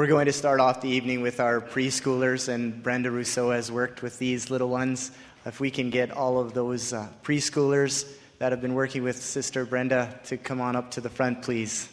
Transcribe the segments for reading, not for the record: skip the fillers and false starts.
We're going to start off the evening with our preschoolers, and Brenda Rousseau has worked with these little ones. If we can get all of those preschoolers that have been working with Sister Brenda to come on up to the front, please.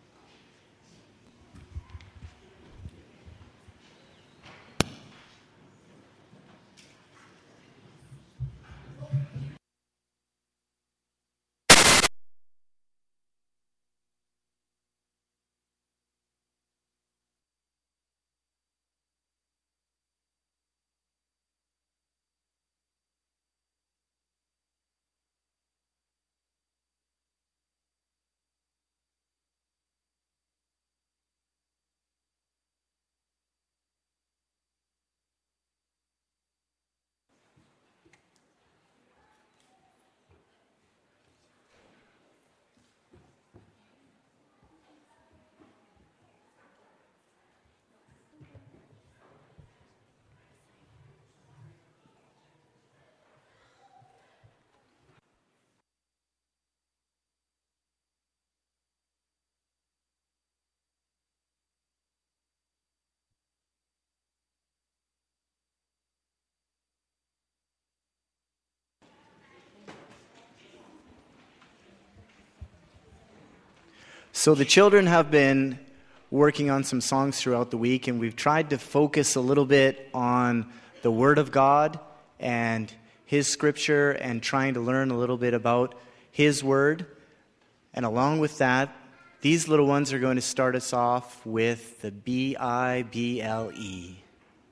So the children have been working on some songs throughout the week, and we've tried to focus a little bit on the Word of God and His Scripture and trying to learn a little bit about His Word. And along with that, these little ones are going to start us off with the B-I-B-L-E.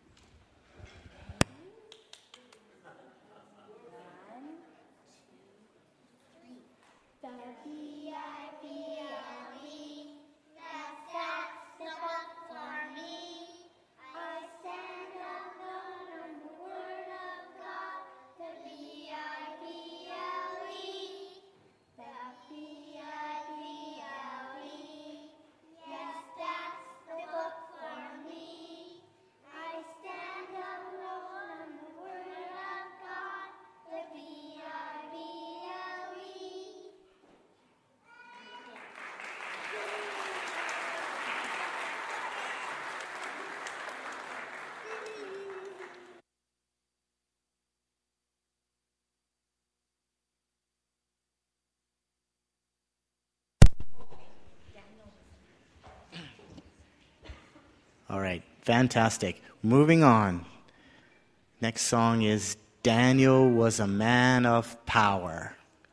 All right, fantastic. Moving on. Next song is Daniel Was a Man of Power.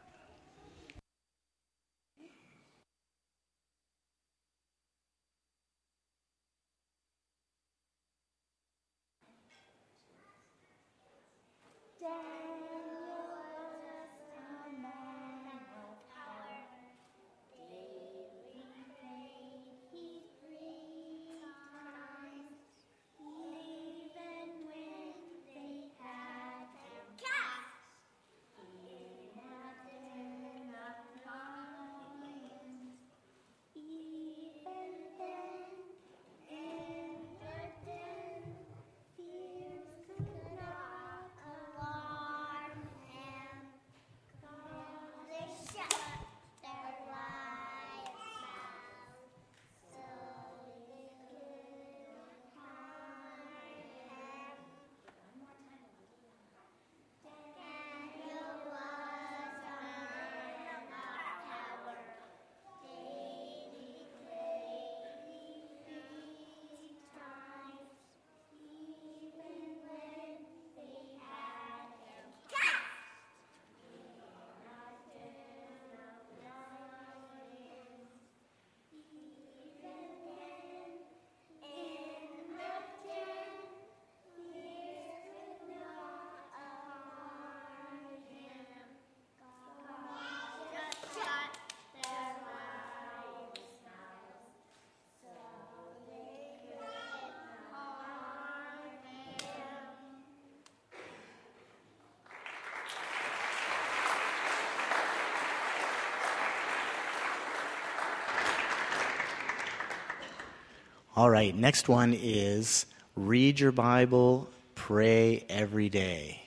All right, next one is Read Your Bible, Pray Every Day.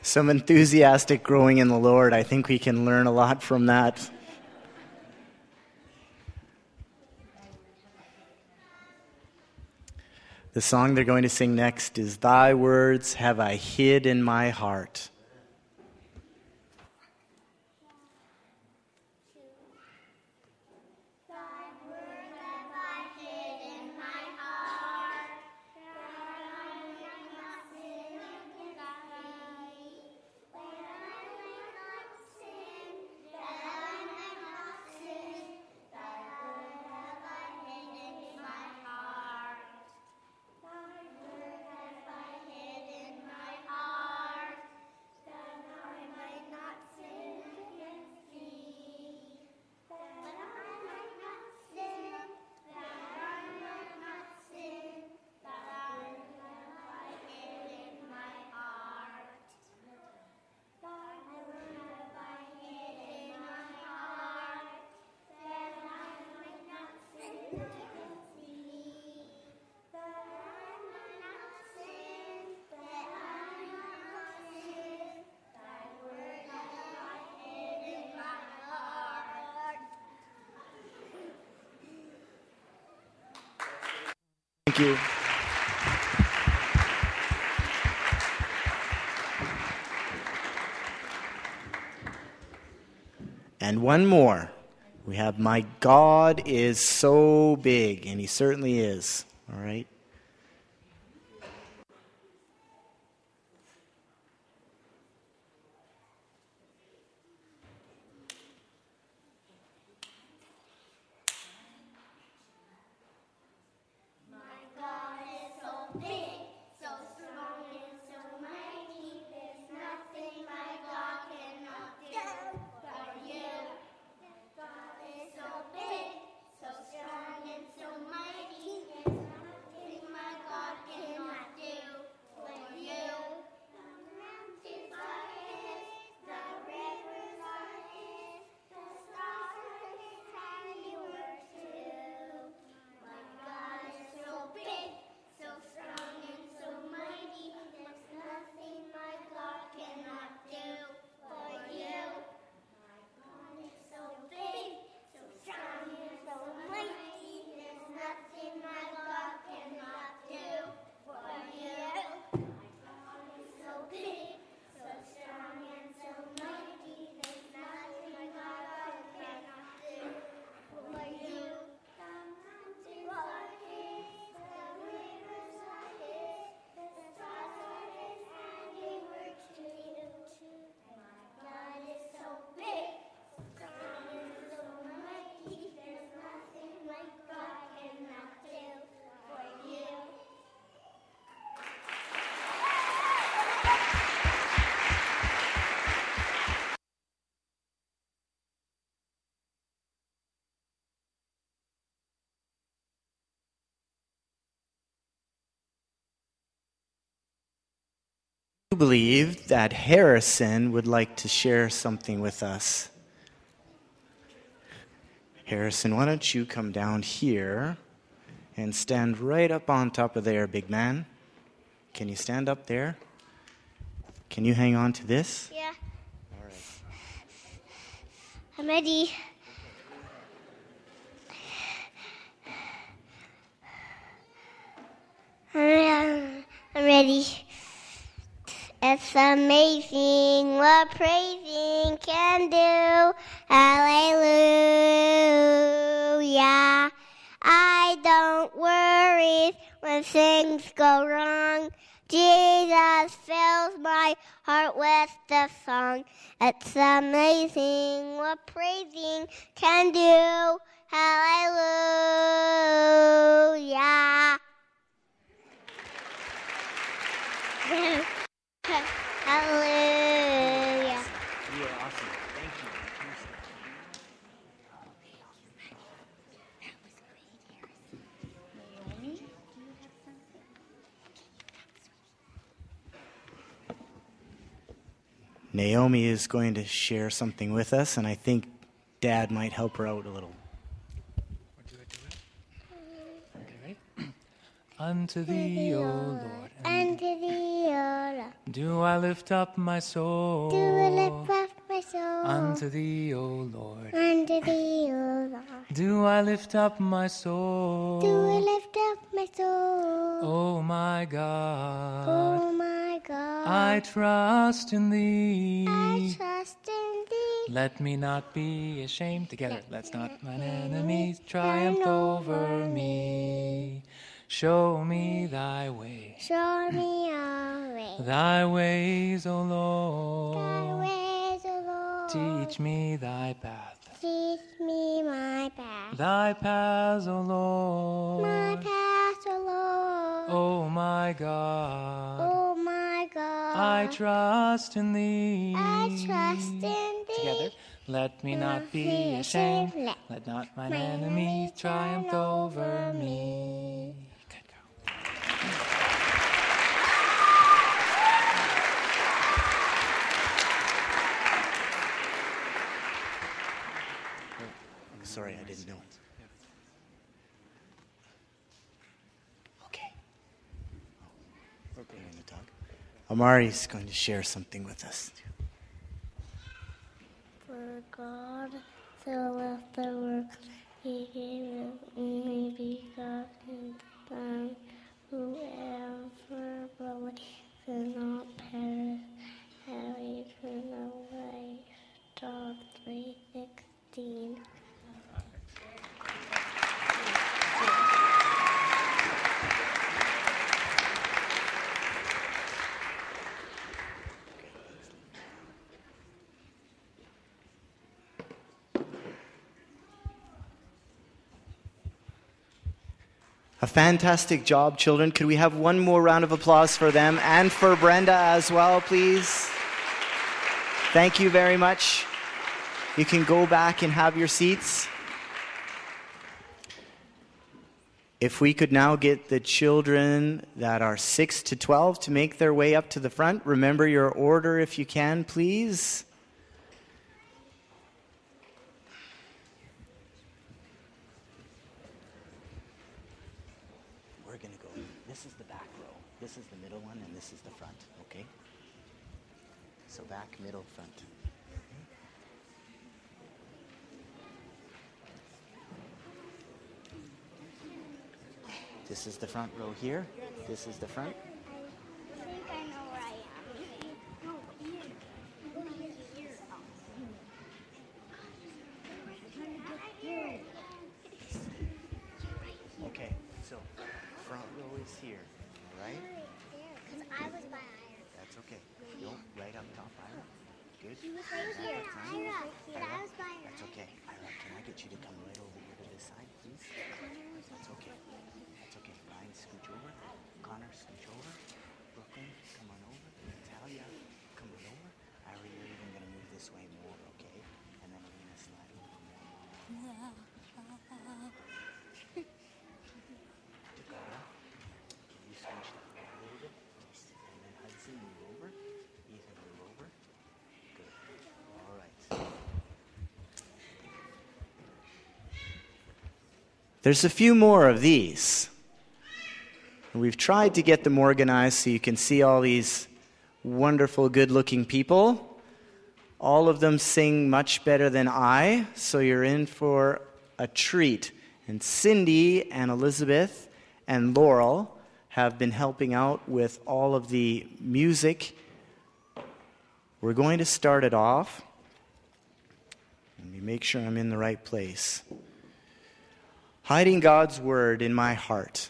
some enthusiastic growing in the Lord. I think we can learn a lot from that. The song they're going to sing next is Thy Words Have I Hid in My Heart. Thank you. And one more. We have My God is So Big, and He certainly is. All right? I believe that Harrison would like to share something with us. Harrison, why don't you come down here and stand right up on top of there, big man? Can you stand up there? Can you hang on to this? Yeah. All right. I'm ready. I'm ready. It's amazing what praising can do. Hallelujah. I don't worry when things go wrong. Jesus fills my heart with the song. It's amazing what praising can do. Hallelujah. Hallelujah. You are awesome. Thank you. Naomi is going to share something with us, and I think Dad might help her out a little. Okay, ready? Unto thee, O Lord. Unto thee, O Lord. Do I lift up my soul? Do I lift up my soul Unto thee, O Lord. unto thee, O Lord? Do I lift up my soul? Do I lift up my soul? O my God. Oh my God, I trust in thee. I trust in thee. Let me not be ashamed. Together, let's not mine enemies triumph over me. Show me thy way. Show me your way. Thy ways, O Thy Lord. ways, O Lord. Teach me thy path. Teach me my path. Thy paths, O My Lord. path, O Lord. O my God. Oh my God, I trust in thee. I trust in thee. Together. Let me not be ashamed. Let not mine enemies triumph over me. Good girl. Sorry, I didn't know. Okay. We're going to talk. Amari's going to share something with us. For God so loved the world, He gave His only begotten Son, whoever believes will not perish, have eternal life. John 3:16. A fantastic job, children. Could we have one more round of applause for them and for Brenda as well, please? Thank you very much. You can go back and have your seats. If we could now get the children that are 6 to 12 to make their way up to the front. Remember your order if you can, please. We're going to go. This is the back row. This is the middle one, and this is the front, okay? So back, middle, front. This is the front row here. This is the front. I think I know where I am. No, here. Go here. Okay, so front row is here, all right? Because I was by Ira. That's okay. No, right up top, Ira. Good. He was right here. Ira. I was by Ira. That's okay. Ira, can I get you to come right over here to this side, please? That's okay. That's okay. Ryan, scooch over. Connor, scooch over. Brooklyn, come on over. Natalia, come on over. Ira, you're even going to move this way more, okay? And then we're going to slide over more. Dakota, can you scooch that way a little bit? And then Hudson, move over. Ethan, move over. Good. All right. There's a few more of these. We've tried to get them organized so you can see all these wonderful, good-looking people. All of them sing much better than I, so you're in for a treat. And Cindy and Elizabeth and Laurel have been helping out with all of the music. We're going to start it off. Let me make sure I'm in the right place. Hiding God's Word in my heart.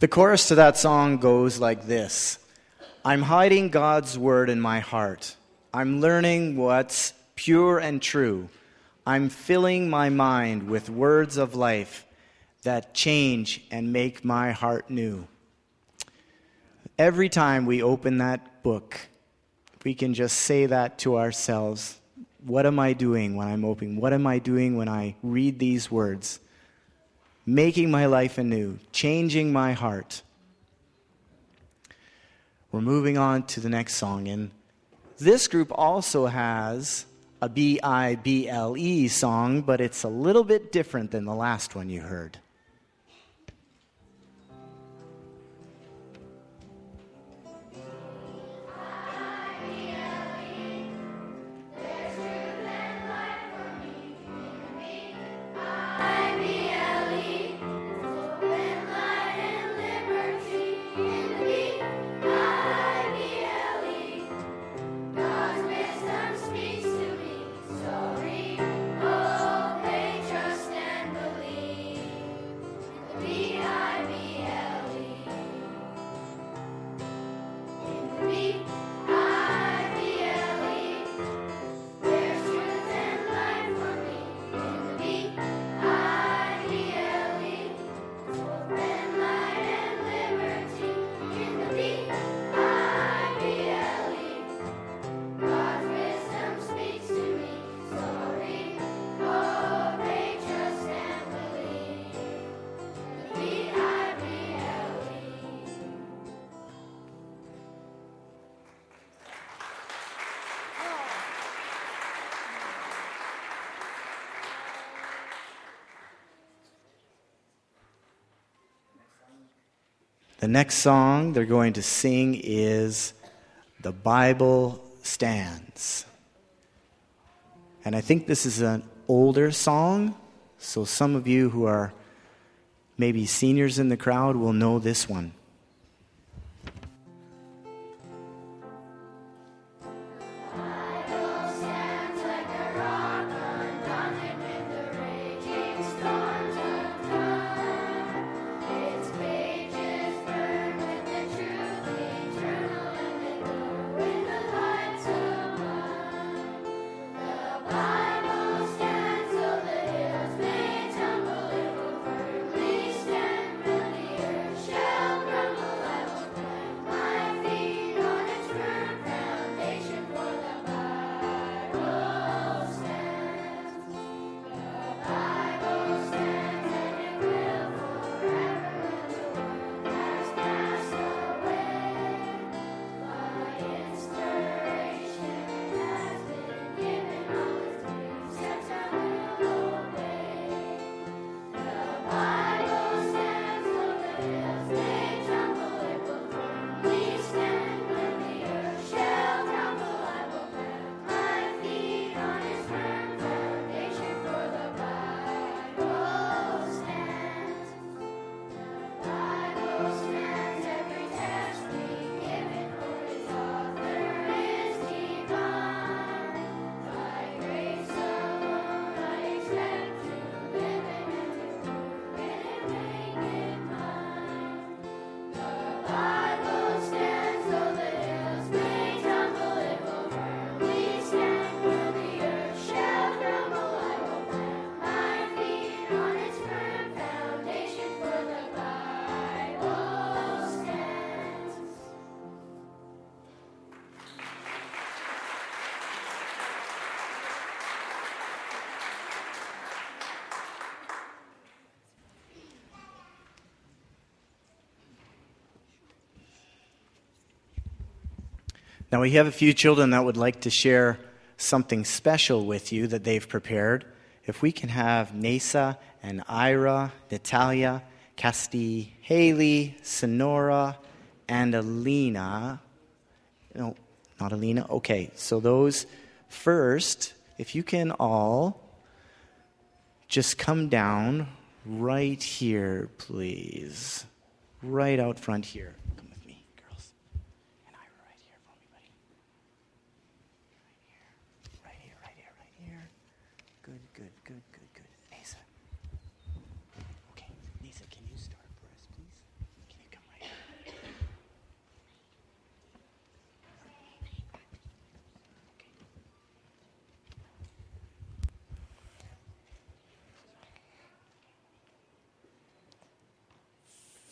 The chorus to that song goes like this. I'm hiding God's word in my heart. I'm learning what's pure and true. I'm filling my mind with words of life that change and make my heart new. Every time we open that book, we can just say that to ourselves. What am I doing when I'm opening? What am I doing when I read these words? Making my life anew, changing my heart. We're moving on to the next song, and this group also has a Bible song, but it's a little bit different than the last one you heard. The next song they're going to sing is The Bible Stands. And I think this is an older song, so some of you who are maybe seniors in the crowd will know this one. Now we have a few children that would like to share something special with you that they've prepared. If we can have Nasa and Ira, Natalia, Casti, Haley, Sonora, and Alina. No, not Alina. Okay, so those first, if you can all just come down right here, please. Right out front here. Come with me, girls. And Ira, right here for me, buddy. Right here, right here, right here, right here. Good, good, good, good, good. Nasa. Okay, Nasa, can you start for us, please? Can you come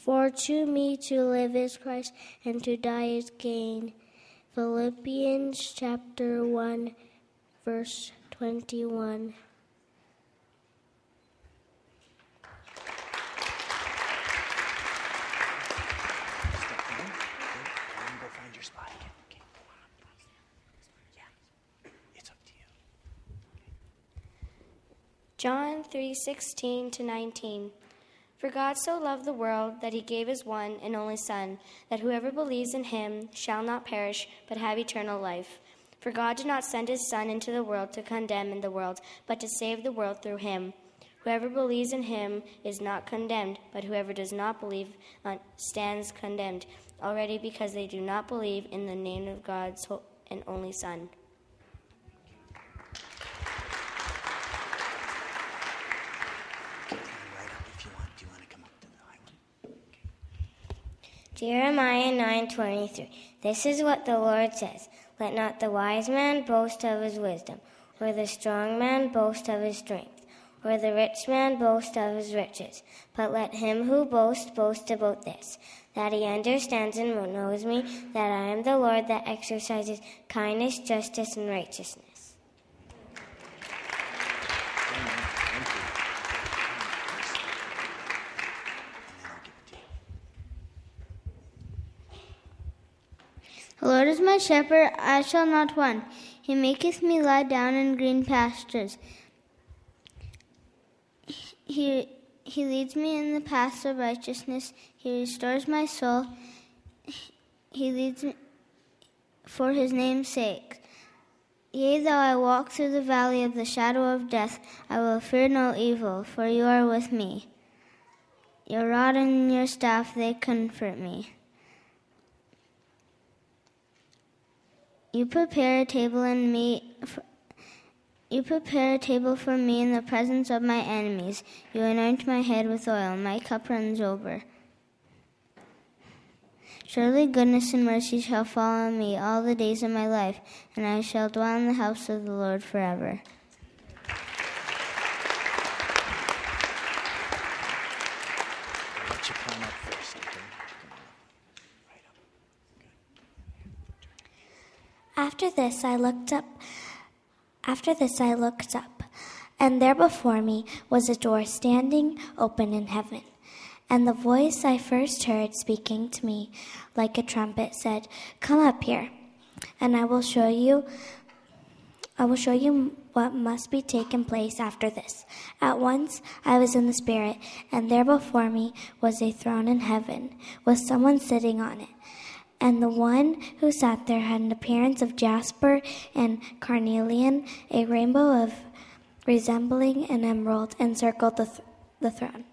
For to me to live is Christ, and to die is gain. Philippians chapter 1, verse 21. John 3:16-19. For God so loved the world that he gave his one and only Son, that whoever believes in him shall not perish, but have eternal life. For God did not send his Son into the world to condemn the world, but to save the world through him. Whoever believes in him is not condemned, but whoever does not believe stands condemned already, because they do not believe in the name of God's and only Son. Jeremiah 9:23. This is what the Lord says. Let not the wise man boast of his wisdom, or the strong man boast of his strength, or the rich man boast of his riches. But let him who boasts boast about this, that he understands and knows me, that I am the Lord that exercises kindness, justice, and righteousness. The Lord is my shepherd, I shall not want. He maketh me lie down in green pastures. He leads me in the paths of righteousness. He restores my soul. He leads me for his name's sake. Yea, though I walk through the valley of the shadow of death, I will fear no evil, for you are with me. Your rod and your staff, they comfort me. You prepare a table for me in the presence of my enemies. You anoint my head with oil. My cup runs over. Surely goodness and mercy shall follow me all the days of my life, and I shall dwell in the house of the Lord forever. After this I looked up, and there before me was a door standing open in heaven. And the voice I first heard speaking to me like a trumpet said, "Come up here, and I will show you what must be taken place after this." At once I was in the Spirit, and there before me was a throne in heaven, with someone sitting on it. And the one who sat there had an appearance of jasper and carnelian. A rainbow resembling an emerald encircled the throne.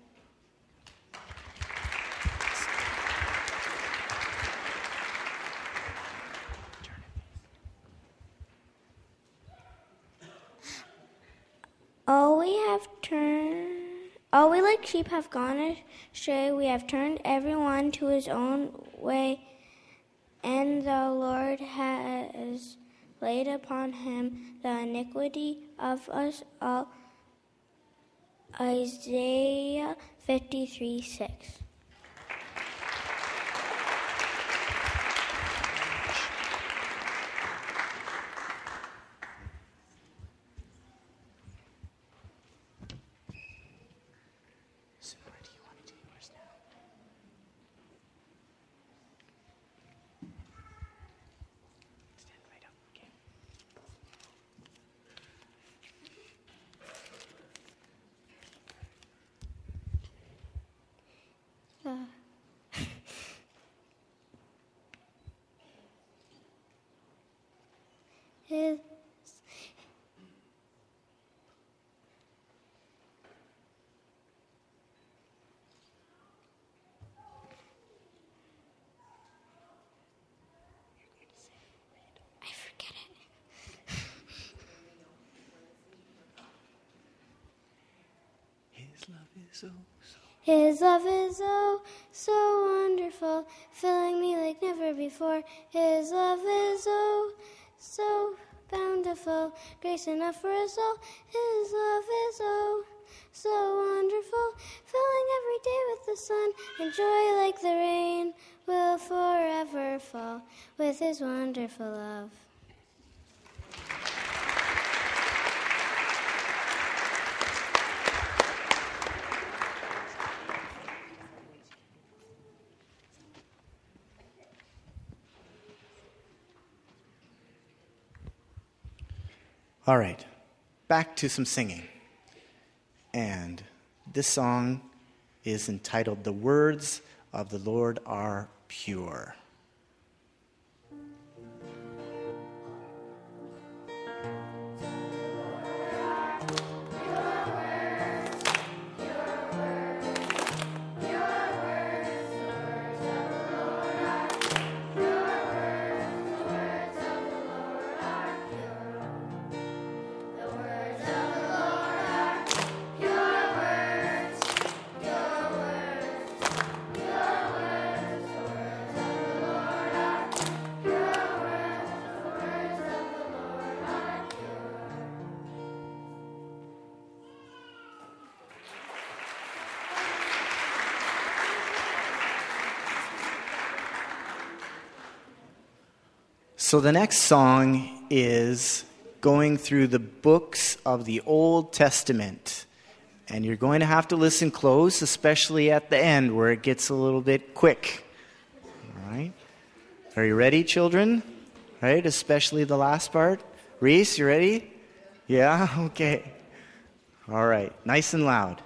All we like sheep have gone astray. We have turned everyone to his own way, and the Lord has laid upon him the iniquity of us all. Isaiah 53:6. His love is oh so wonderful, filling me like never before. His love is oh so bountiful, grace enough for us all. His love is oh so wonderful, filling every day with the sun, and joy like the rain will forever fall with his wonderful love. All right, back to some singing. And this song is entitled, "The Words of the Lord Are Pure." So the next song is going through the books of the Old Testament. And you're going to have to listen close, especially at the end where it gets a little bit quick. All right? Are you ready, children? Right? Especially the last part. Reese, you ready? Yeah? Okay. All right. Nice and loud.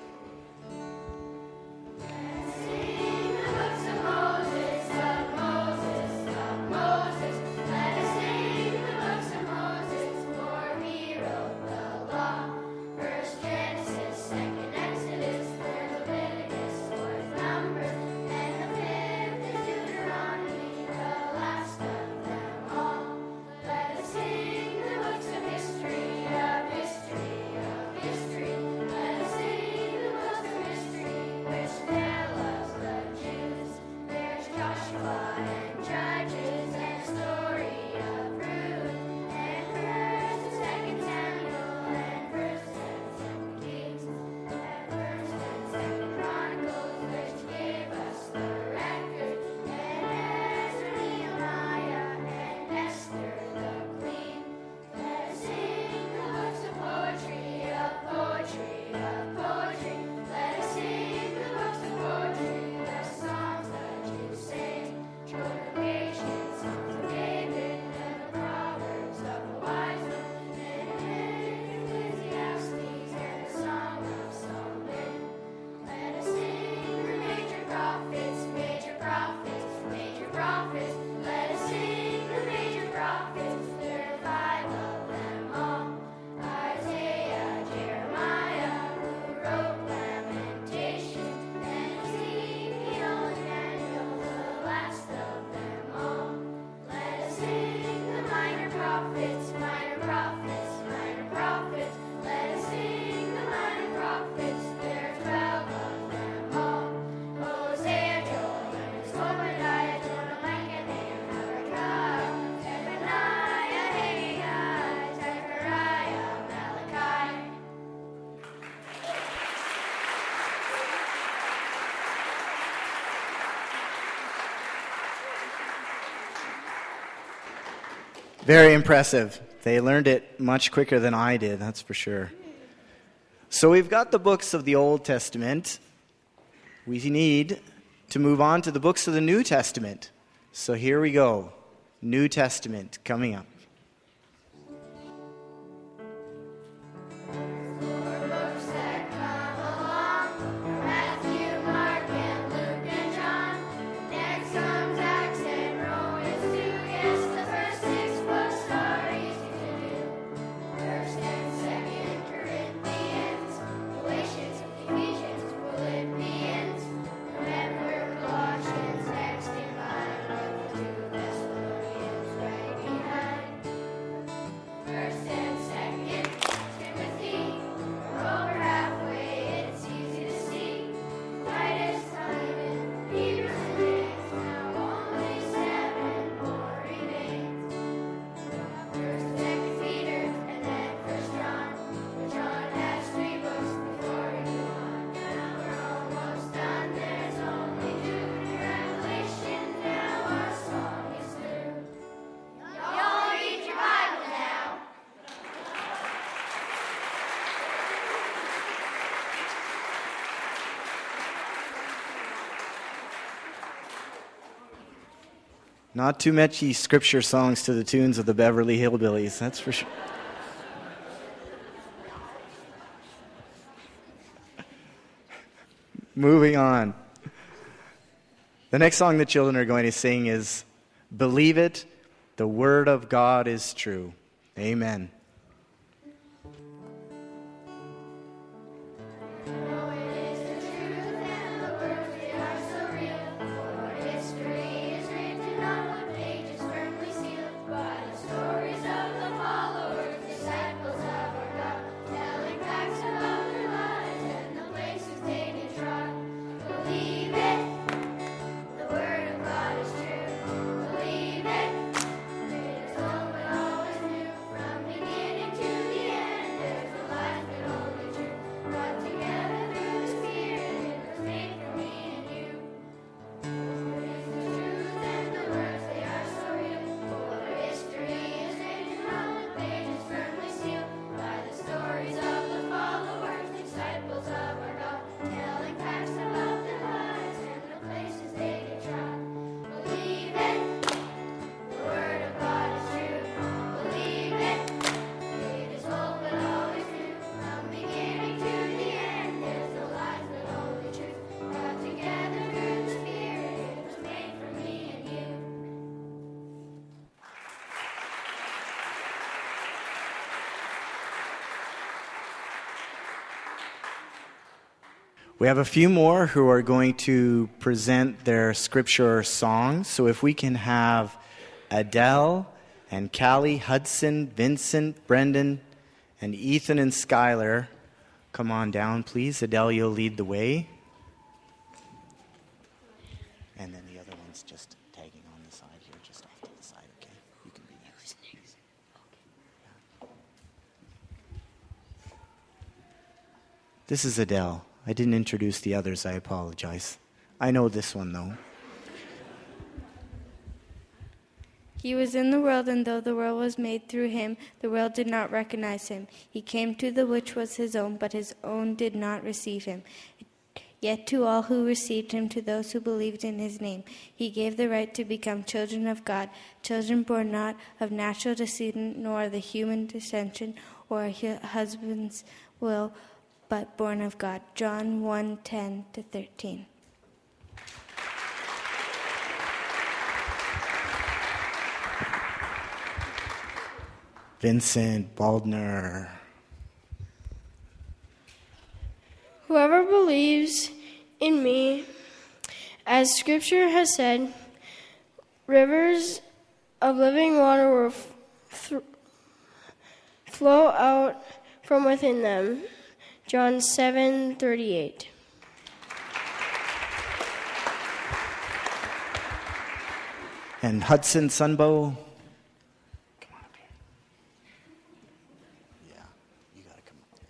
Very impressive. They learned it much quicker than I did, that's for sure. So we've got the books of the Old Testament. We need to move on to the books of the New Testament. So here we go. New Testament coming up. Behind. Not too many scripture songs to the tunes of the Beverly Hillbillies, that's for sure. Moving on. The next song the children are going to sing is Believe It, the Word of God is True. Amen. We have a few more who are going to present their scripture songs. So if we can have Adele and Callie, Hudson, Vincent, Brendan, and Ethan and Skylar come on down, please. Adele, you'll lead the way. And then the other one's just tagging on the side here, just off to the side, okay? You can be next. This is Adele. I didn't introduce the others, I apologize. I know this one, though. He was in the world, and though the world was made through him, the world did not recognize him. He came to the which was his own, but his own did not receive him. Yet to all who received him, to those who believed in his name, he gave the right to become children of God, children born not of natural descent, nor of the human descension, or a husband's will, but born of God. John 1:10-13. Vincent Baldner. Whoever believes in me, as Scripture has said, rivers of living water will flow out from within them. John 7:38. And Hudson Sunbow. Come on up here. Yeah, you got to come up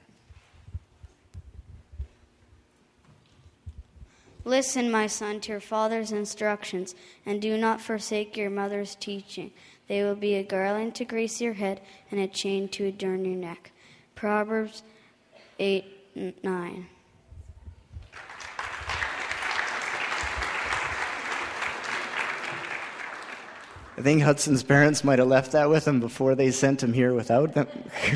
there. Listen, my son, to your father's instructions, and do not forsake your mother's teaching. They will be a garland to grace your head and a chain to adorn your neck. Proverbs 8:9. I think Hudson's parents might have left that with him before they sent him here without them.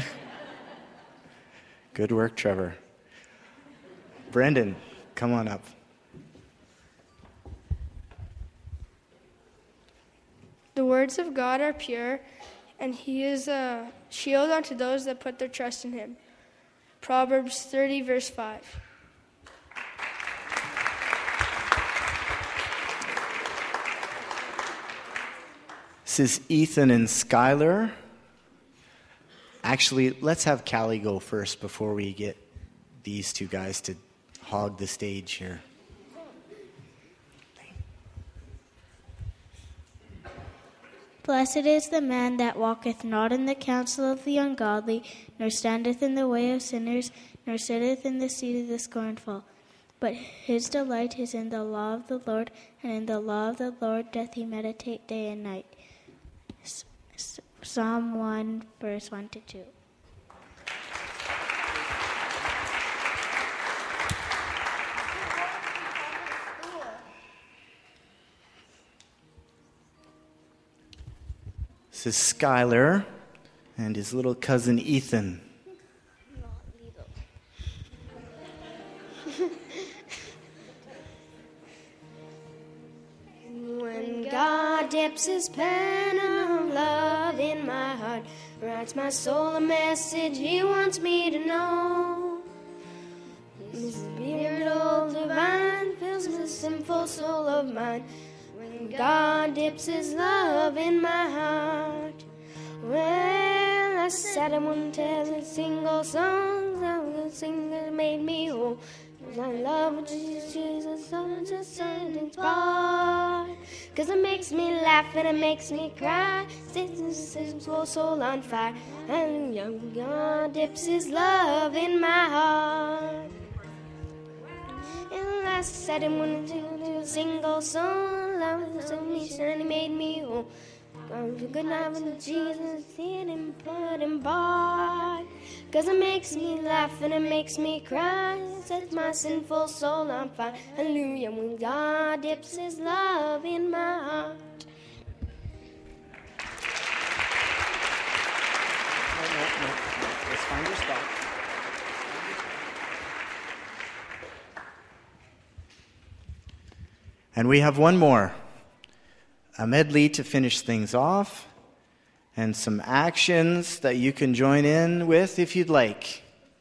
Good work, Trevor. Brendan, come on up. The words of God are pure, and he is a shield unto those that put their trust in him. Proverbs 30, verse 5. This is Ethan and Skylar. Actually, let's have Callie go first before we get these two guys to hog the stage here. Blessed is the man that walketh not in the counsel of the ungodly, nor standeth in the way of sinners, nor sitteth in the seat of the scornful. But his delight is in the law of the Lord, and in the law of the Lord doth he meditate day and night. Psalm 1, verse 1-2. This is Skylar and his little cousin Ethan. When God dips his pen of love in my heart, writes my soul a message he wants me to know. His spirit all divine fills the sinful soul of mine. When God dips his love in my heart, well, I sat and wouldn't tell a single song that the singer made me whole. I love Jesus, so just inspired. 'Cause it makes me laugh and it makes me cry. Sets his whole soul on fire. And young God dips his love in my heart. And I said him when to do a single song. Love was so me, and he made me whole. Good night with Jesus, in him, blood and bought. 'Cause it makes me laugh and it makes me cry. Sets my sinful soul on fire. Hallelujah, when God dips his love in my heart. No. Let's find your spot. And we have one more. A medley to finish things off, and some actions that you can join in with if you'd like.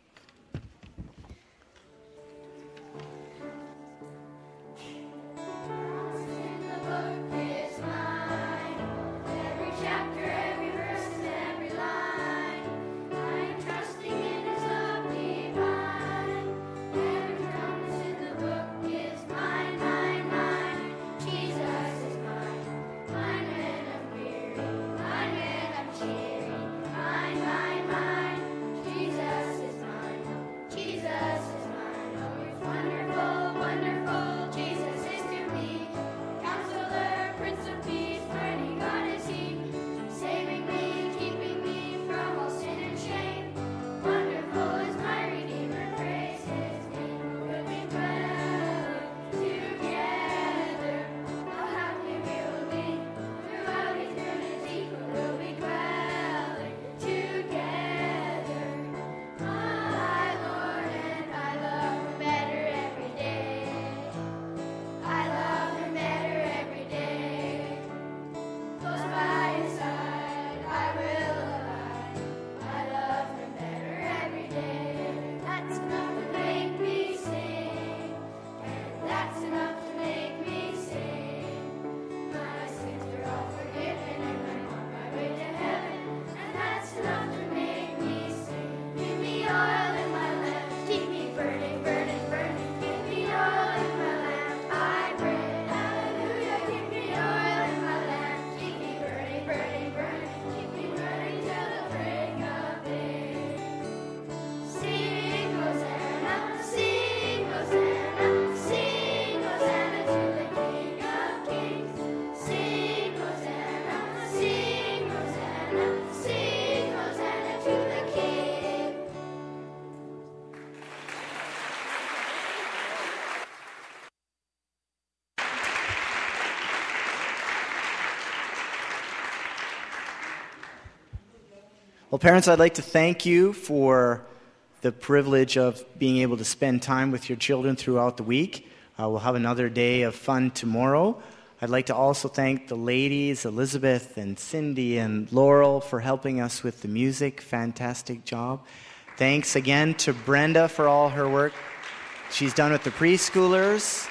Well, parents, I'd like to thank you for the privilege of being able to spend time with your children throughout the week. We'll have another day of fun tomorrow. I'd like to also thank the ladies, Elizabeth and Cindy and Laurel, for helping us with the music. Fantastic job. Thanks again to Brenda for all her work she's done with the preschoolers.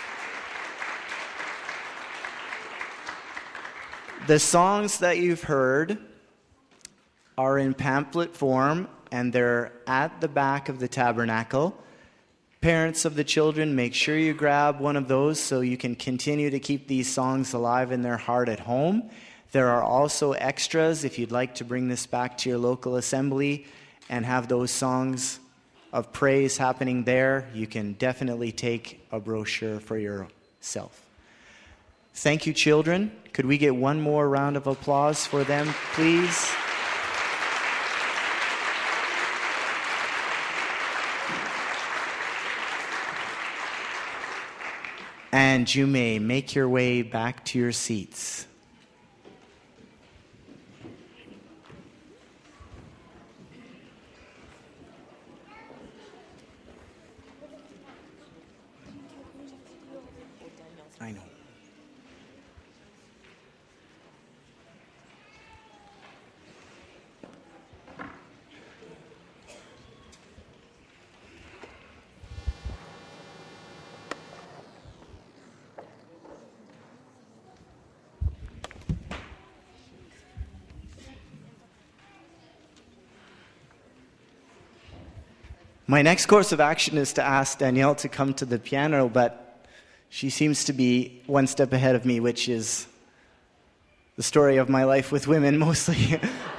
The songs that you've heard are in pamphlet form, and they're at the back of the tabernacle. Parents of the children, make sure you grab one of those so you can continue to keep these songs alive in their heart at home. There are also extras if you'd like to bring this back to your local assembly and have those songs of praise happening there. You can definitely take a brochure for yourself. Thank you, children. Could we get one more round of applause for them, please? And you may make your way back to your seats. My next course of action is to ask Danielle to come to the piano, but she seems to be one step ahead of me, which is the story of my life with women mostly.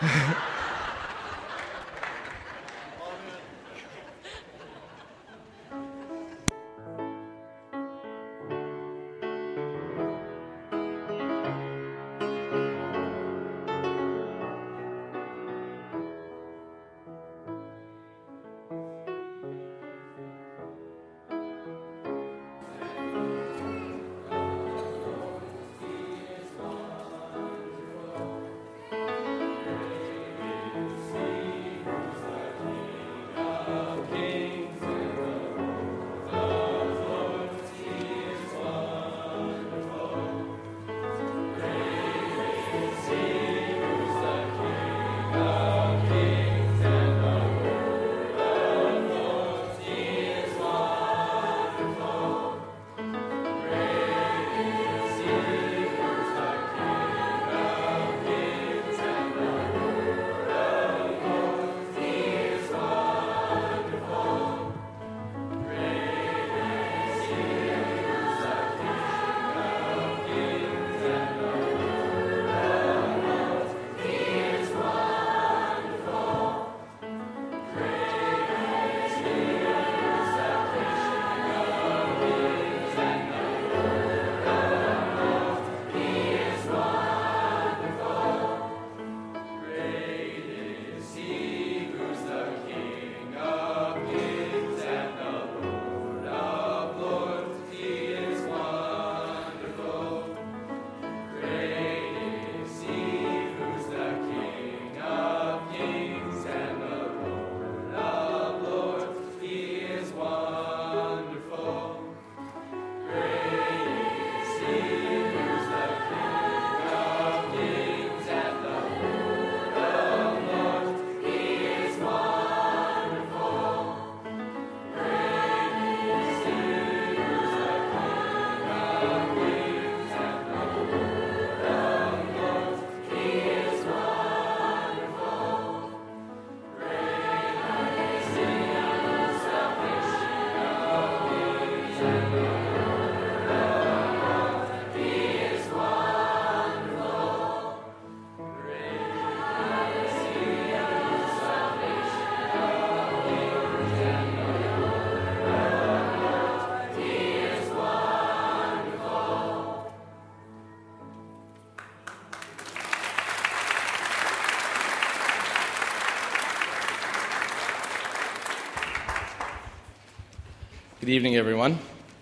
Good evening, everyone.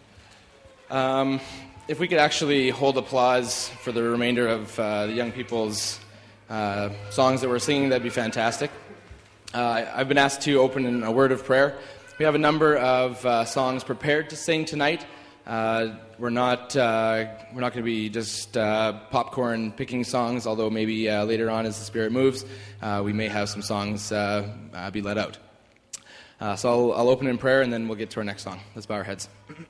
If we could actually hold applause for the remainder of the young people's songs that we're singing, that'd be fantastic. I've been asked to open in a word of prayer. We have a number of songs prepared to sing tonight. We're not going to be just popcorn picking songs, although maybe later on as the Spirit moves, we may have some songs be let out. So I'll open in prayer, and then we'll get to our next song. Let's bow our heads.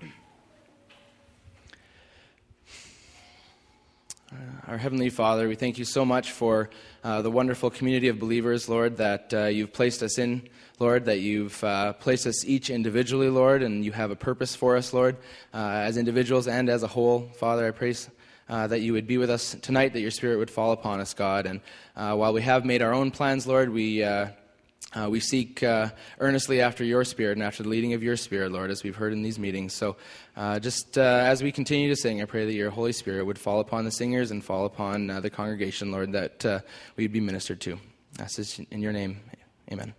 Our Heavenly Father, we thank you so much for the wonderful community of believers, Lord, that you've placed us in, Lord, that you've placed us each individually, Lord, and you have a purpose for us, Lord, as individuals and as a whole. Father, I pray that you would be with us tonight, that your Spirit would fall upon us, God. And while we have made our own plans, Lord, we seek earnestly after your Spirit and after the leading of your Spirit, Lord, as we've heard in these meetings. So just as we continue to sing, I pray that your Holy Spirit would fall upon the singers and fall upon the congregation, Lord, that we'd be ministered to. I ask this in your name. Amen.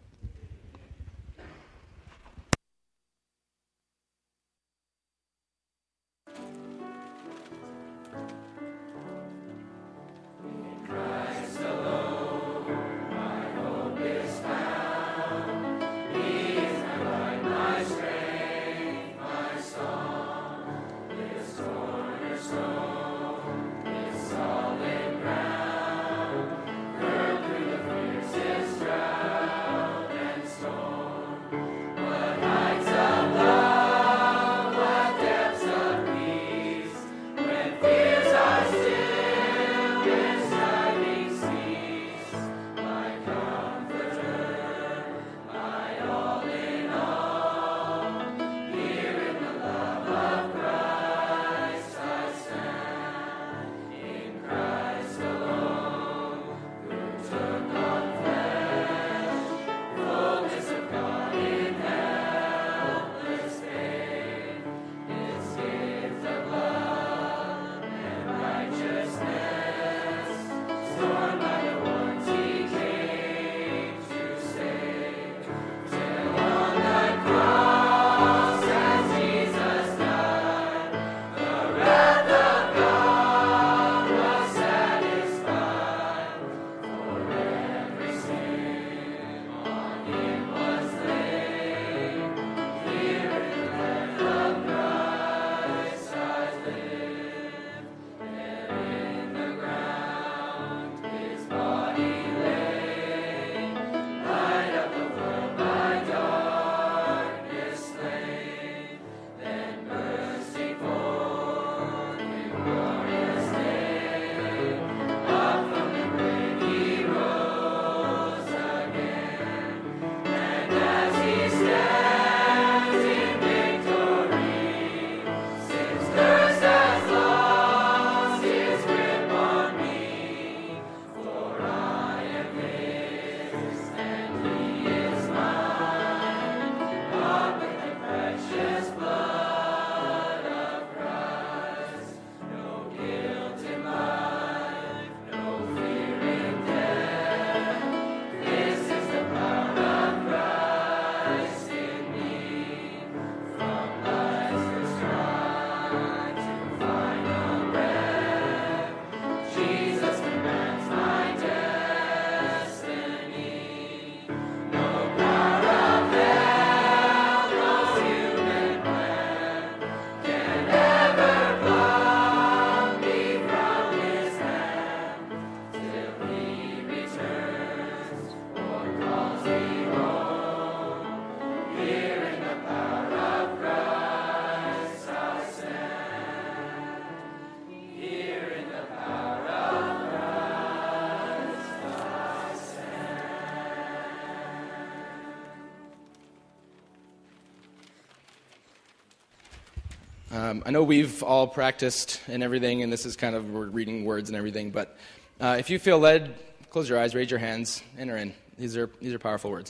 Ground, through the fiercest drought. I know we've all practiced and everything, and this is kind of, we're reading words and everything, but if you feel led, close your eyes, raise your hands, enter in. These are powerful words.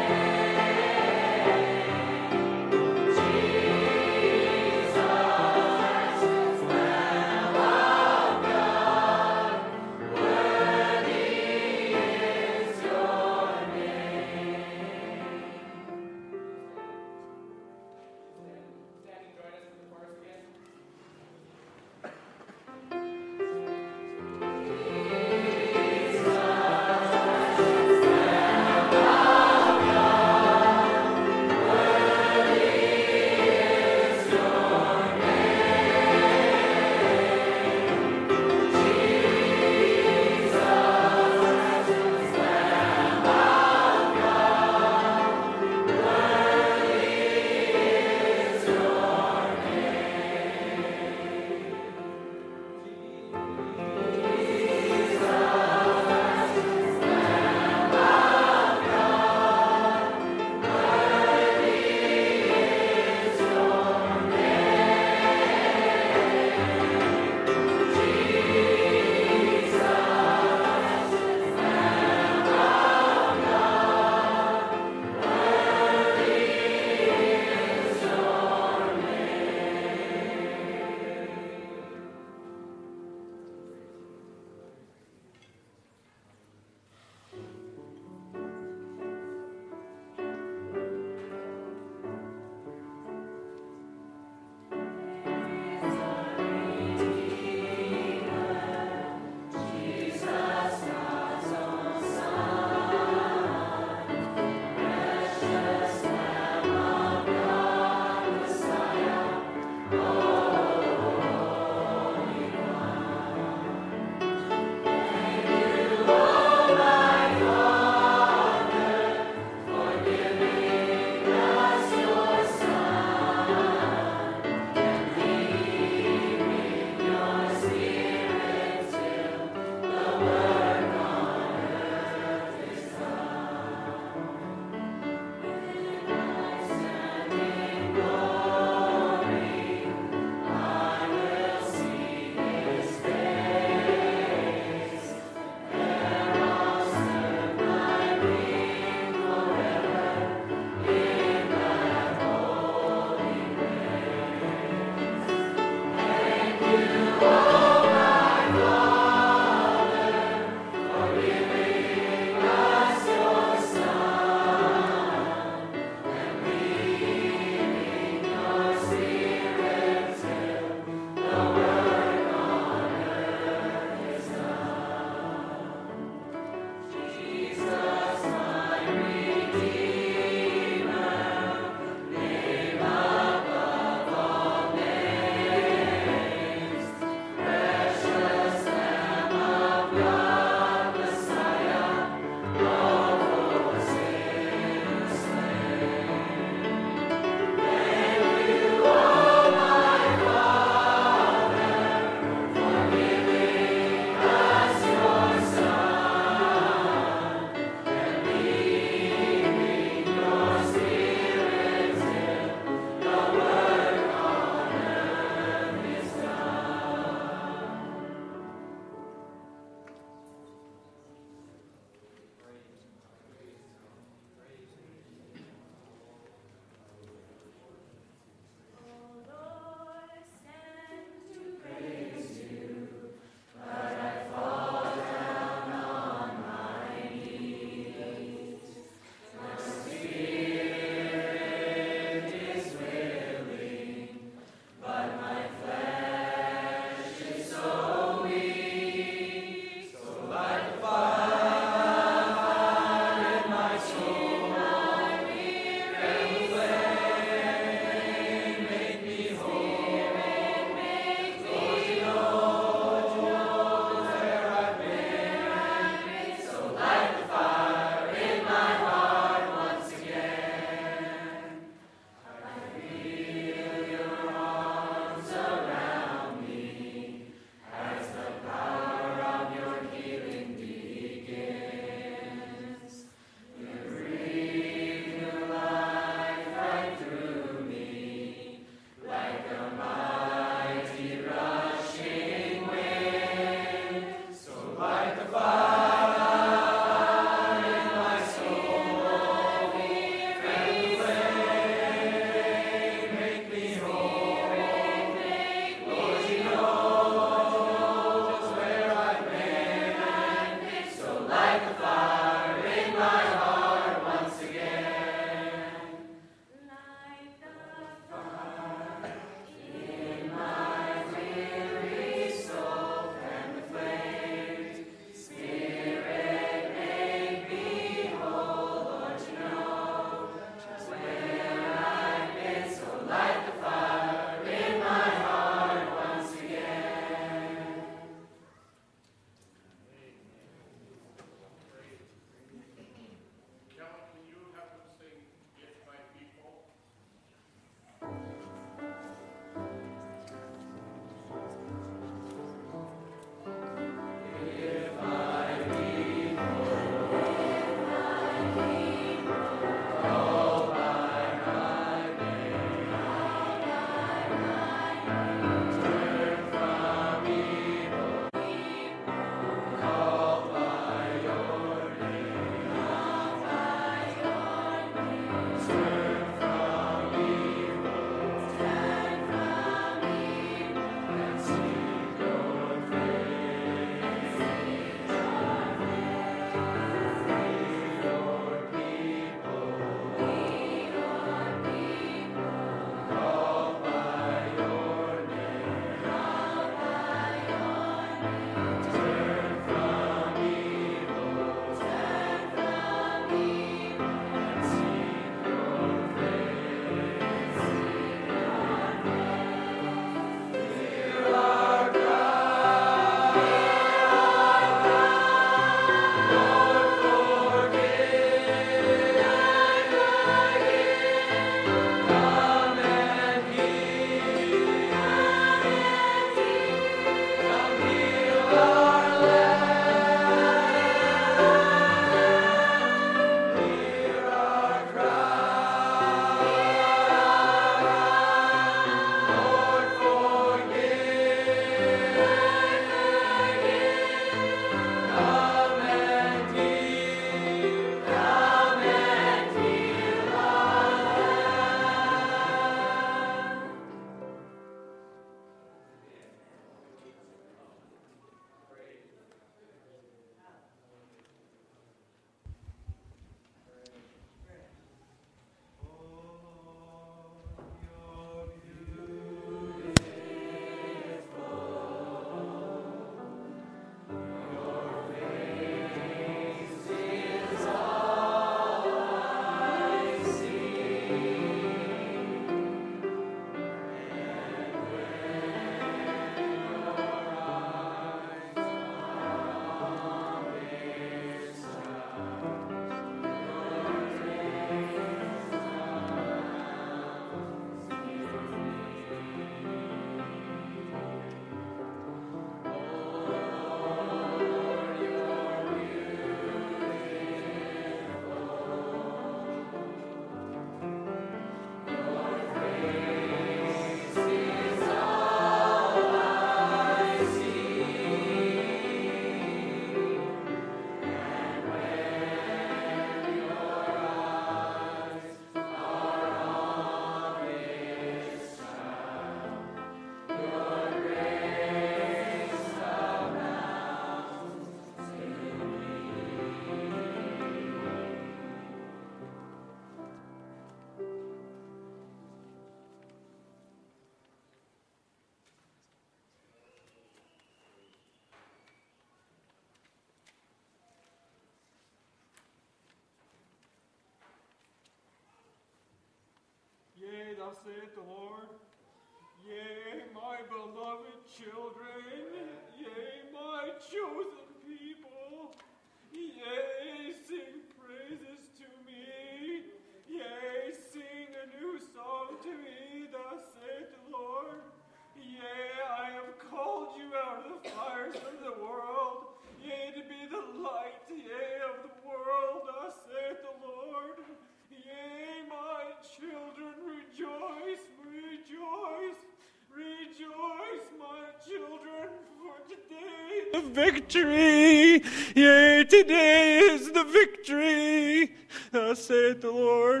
thus saith the Lord. Yea, my beloved children, yea, my chosen people, yea, sing praises to me, yea, sing a new song to me, thus saith the Lord. Yea, I have called you out of the fires of the world, yea, to be the light, yea, of the world, thus saith the Lord. Yea, my children, rejoice, rejoice, rejoice, my children, for today the victory. Yea, today is the victory, thus saith the Lord.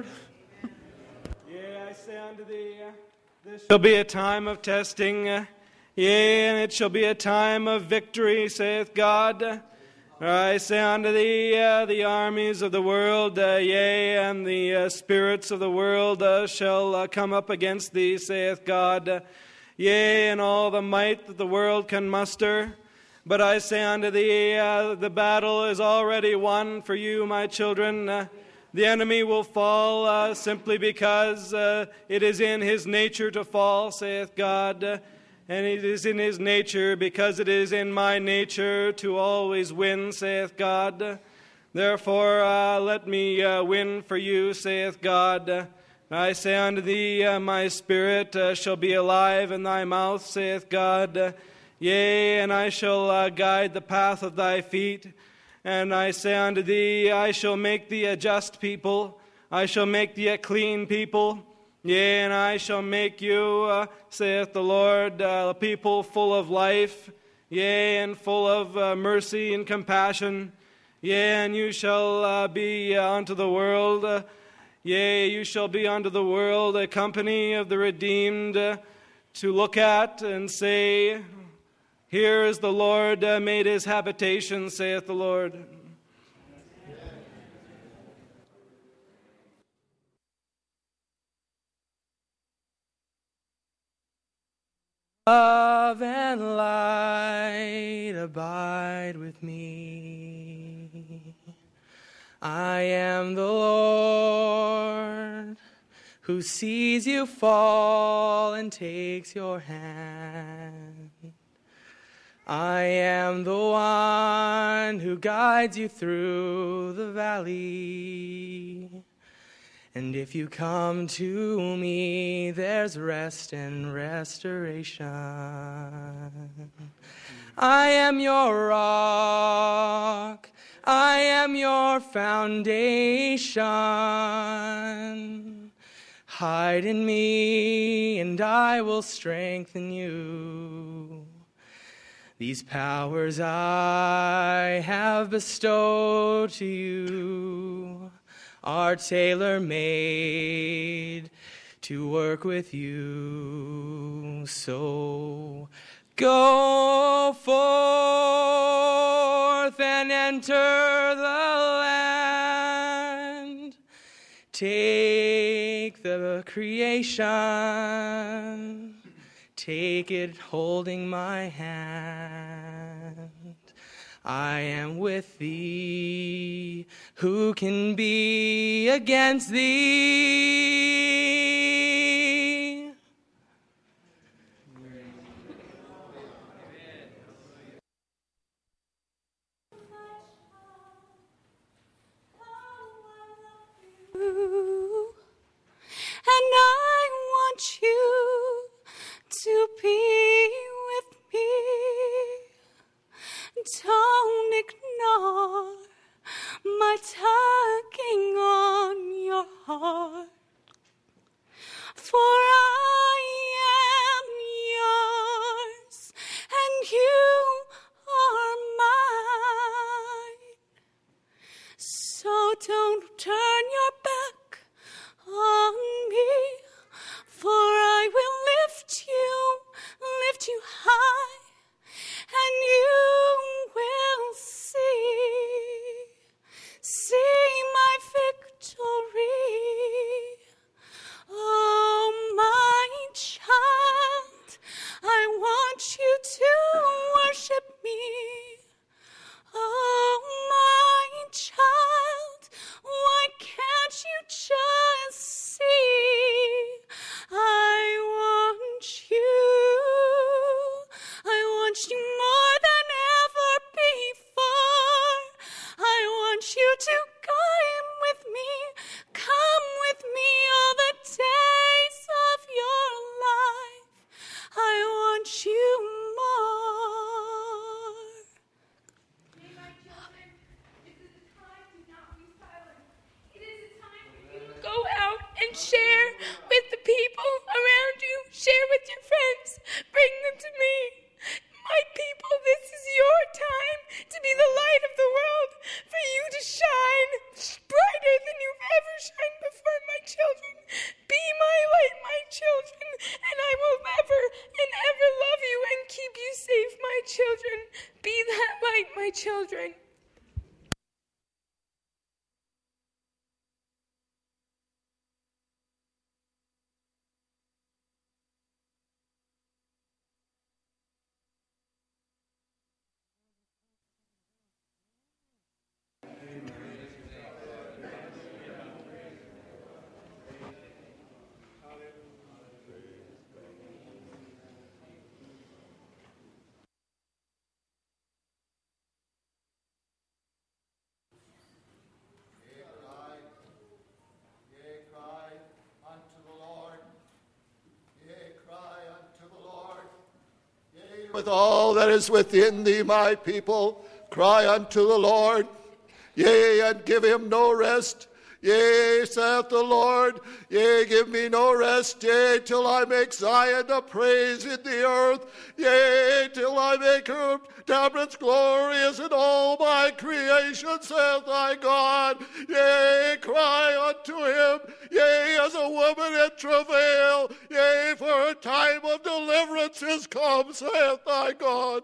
Yea, I say unto thee, this shall be a time of testing, yea, and it shall be a time of victory, saith God. I say unto thee, the armies of the world, yea, and the spirits of the world shall come up against thee, saith God. Yea, and all the might that the world can muster. But I say unto thee, the battle is already won for you, my children. The enemy will fall simply because it is in his nature to fall, saith God. And it is in his nature, because it is in my nature to always win, saith God. Therefore, let me win for you, saith God. I say unto thee, my spirit shall be alive in thy mouth, saith God. Yea, and I shall guide the path of thy feet. And I say unto thee, I shall make thee a just people. I shall make thee a clean people. Yea, and I shall make you, saith the Lord, a people full of life, yea, and full of mercy and compassion. Yea, and you shall be unto the world, yea, you shall be unto the world a company of the redeemed, to look at and say, here is the Lord made his habitation, saith the Lord. Love and light abide with me. I am the Lord who sees you fall and takes your hand. I am the one who guides you through the valley. And if you come to me, there's rest and restoration. I am your rock. I am your foundation. Hide in me, and I will strengthen you. These powers I have bestowed to you are tailor-made to work with you. So go forth and enter the land. Take the creation. Take it holding my hand. I am with thee. Who can be against thee? And I want you to be with me. Don't ignore my tugging on your heart, for I am yours and you are mine. So don't turn your back on me, for I will lift you high, and you will see my victory. Oh, my child, I want you to worship me. Oh, my child, why Share with your friends. Bring them to me. My people, this is your time to be the light of the world, for you to shine brighter than you've ever shined before, my children. Be my light, my children, and I will ever and ever love you and keep you safe, my children. Be that light, my children. With all that is within thee, my people, cry unto the Lord. Yea, and give him no rest. Yea, saith the Lord, yea, give me no rest, yea, till I make Zion a praise in the earth, yea, till I make her tabrets glorious in all my creation, saith thy God. Yea, cry unto him, yea, as a woman in travail, yea, for her time of deliverance is come, saith thy God.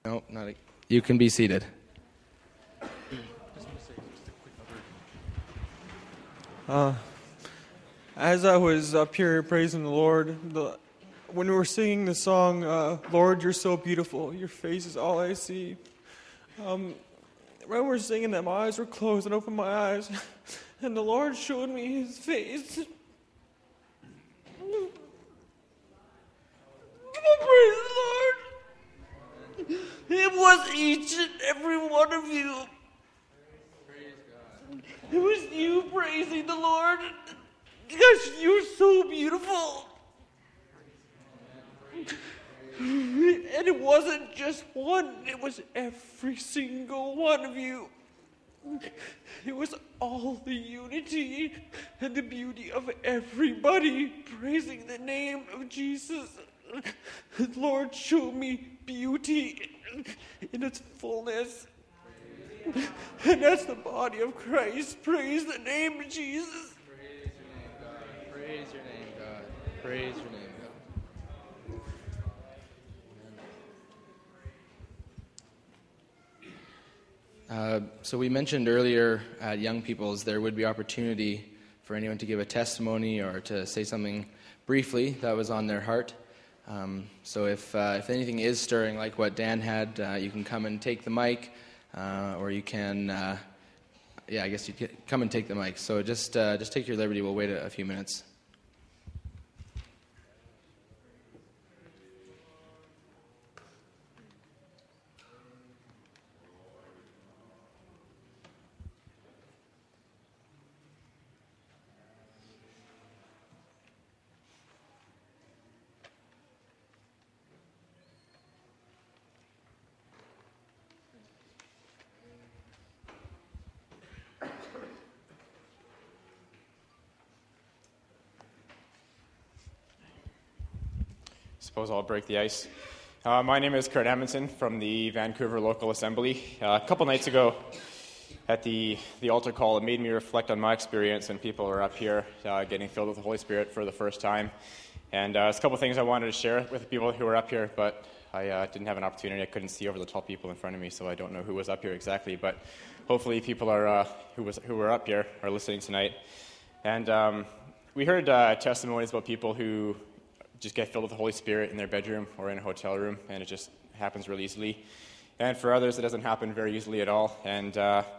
No, not a, you can be seated. As I was up here praising the Lord, when we were singing the song, Lord, you're so beautiful, your face is all I see. When we were singing that, my eyes were closed and opened my eyes, and the Lord showed me his face. Praise the Lord. It was each and every one of you. Praise God. It was you praising the Lord. Because you're so beautiful. And it wasn't just one, it was every single one of you. It was all the unity and the beauty of everybody praising the name of Jesus. Lord, show me beauty in its fullness. And that's the body of Christ. Praise the name of Jesus. Praise your name, God. Praise your name, God. So we mentioned earlier at Young People's there would be opportunity for anyone to give a testimony or to say something briefly that was on their heart. So if anything is stirring like what Dan had, you can come and take the mic, or you can, I guess you can come and take the mic. So just take your liberty. We'll wait a few minutes. Suppose I'll break the ice. My name is Kurt Amundsen from the Vancouver Local Assembly. A couple nights ago at the altar call, it made me reflect on my experience when people were up here getting filled with the Holy Spirit for the first time. And there's a couple things I wanted to share with the people who were up here, but I didn't have an opportunity. I couldn't see over the tall people in front of me, so I don't know who was up here exactly. But hopefully people are who were up here are listening tonight. And we heard testimonies about people who just get filled with the Holy Spirit in their bedroom or in a hotel room, and it just happens really easily. And for others, it doesn't happen very easily at all. And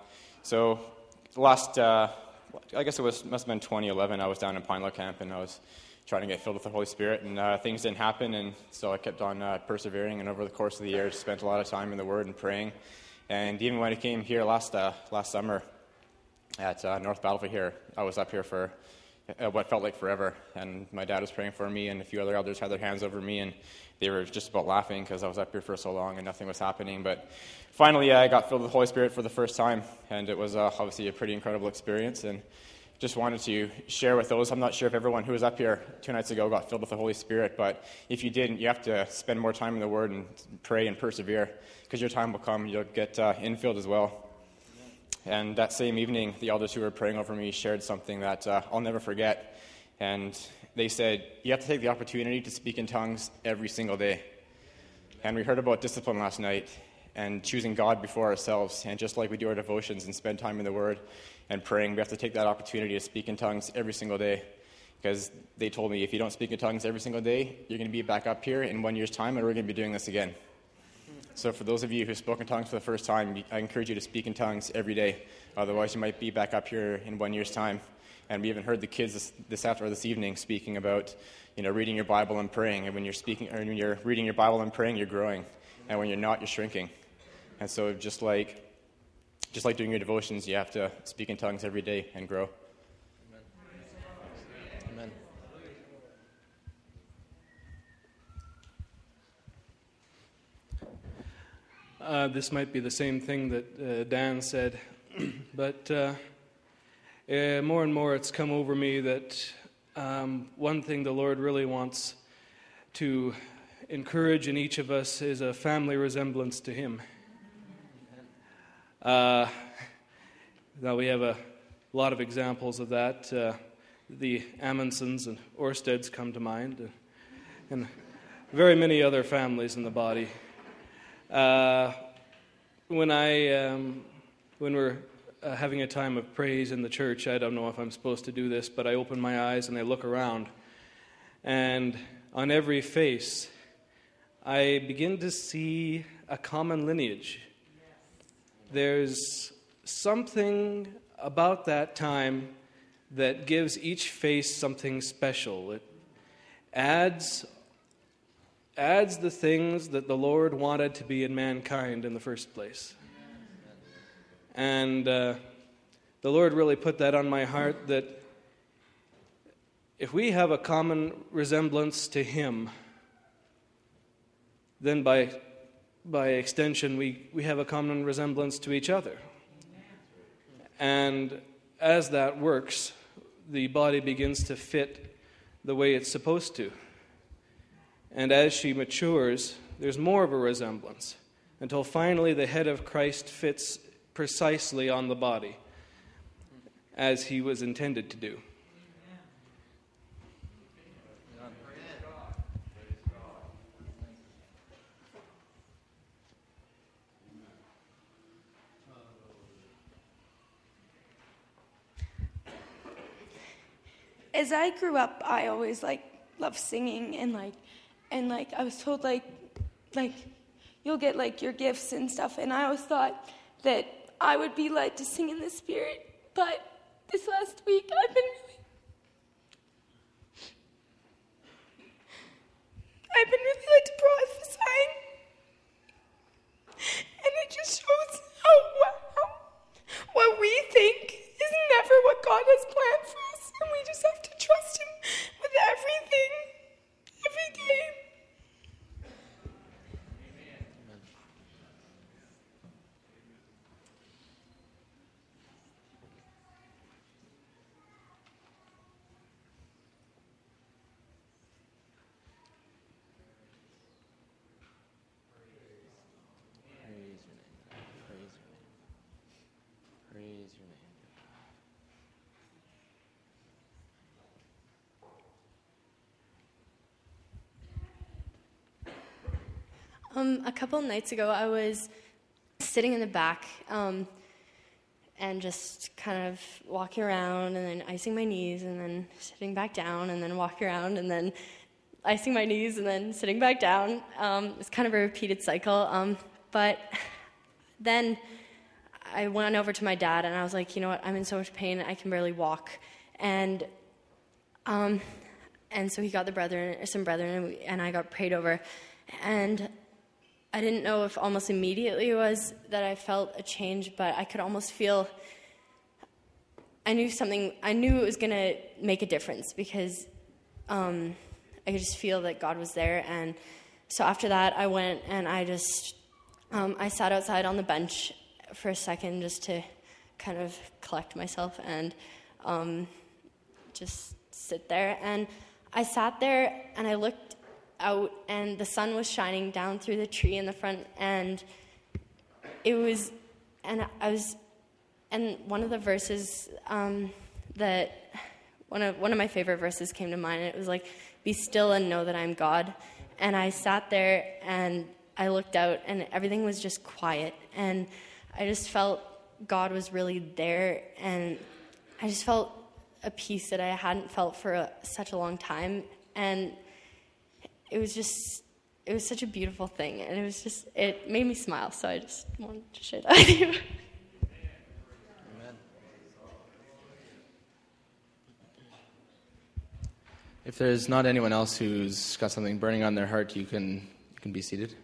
so last, I guess it must have been 2011, I was down in Pine Lake Camp, and I was trying to get filled with the Holy Spirit, and things didn't happen, and so I kept on persevering, and over the course of the year, spent a lot of time in the Word and praying. And even when I came here last summer at North Battlefield here, I was up here for what felt like forever, and my dad was praying for me, and a few other elders had their hands over me, and they were just about laughing because I was up here for so long and nothing was happening. But finally I got filled with the Holy Spirit for the first time, and it was obviously a pretty incredible experience, and just wanted to share with those. I'm not sure if everyone who was up here 2 nights ago got filled with the Holy Spirit, but if you didn't, you have to spend more time in the Word and pray and persevere, because your time will come. You'll get infilled as well. And that same evening, the elders who were praying over me shared something that I'll never forget. And they said, you have to take the opportunity to speak in tongues every single day. And we heard about discipline last night and choosing God before ourselves. And just like we do our devotions and spend time in the Word and praying, we have to take that opportunity to speak in tongues every single day. Because they told me, if you don't speak in tongues every single day, you're going to be back up here in 1 year's time, and we're going to be doing this again. So for those of you who spoke in tongues for the first time, I encourage you to speak in tongues every day. Otherwise, you might be back up here in 1 year's time. And we even heard the kids this evening speaking about, reading your Bible and praying. And when you're reading your Bible and praying, you're growing. And when you're not, you're shrinking. And so just like doing your devotions, you have to speak in tongues every day and grow. Amen. This might be the same thing that Dan said, but more and more it's come over me that one thing the Lord really wants to encourage in each of us is a family resemblance to Him. Now we have a lot of examples of that. The Amundsens and Orsteds come to mind, and very many other families in the body. When we're having a time of praise in the church, I don't know if I'm supposed to do this, but I open my eyes and I look around, and on every face, I begin to see a common lineage. There's something about that time that gives each face something special. It adds the things that the Lord wanted to be in mankind in the first place. And the Lord really put that on my heart, that if we have a common resemblance to Him, then by extension we have a common resemblance to each other. And as that works, the body begins to fit the way it's supposed to. And as she matures, there's more of a resemblance, until finally the head of Christ fits precisely on the body, as He was intended to do. As I grew up, I always loved singing, and I was told like you'll get your gifts and stuff, and I always thought that I would be led to sing in the Spirit. But this last week I've been really led to prophesying, and it just shows how what we think is never what God has planned for us, and we just have to trust Him with everything, every day. A couple nights ago, I was sitting in the back and just kind of walking around and then icing my knees and then sitting back down and then walking around and then icing my knees and then sitting back down. It's kind of a repeated cycle. But then I went over to my dad and I was like, you know what, I'm in so much pain, I can barely walk. And so he got some brethren, and I got prayed over. And I didn't know if almost immediately it was that I felt a change, but I could almost feel, I knew it was going to make a difference, because I could just feel that God was there. And so after that, I went and I just, I sat outside on the bench for a second just to kind of collect myself and just sit there. And I sat there and I looked out, and the sun was shining down through the tree in the front, and one of the verses that one of my favorite verses came to mind, and it was like, "Be still and know that I'm God." And I sat there and I looked out, and everything was just quiet, and I just felt God was really there, and I just felt a peace that I hadn't felt for such a long time. And it was such a beautiful thing, and it made me smile, so I just wanted to share that with you. Amen. If there's not anyone else who's got something burning on their heart, you can be seated.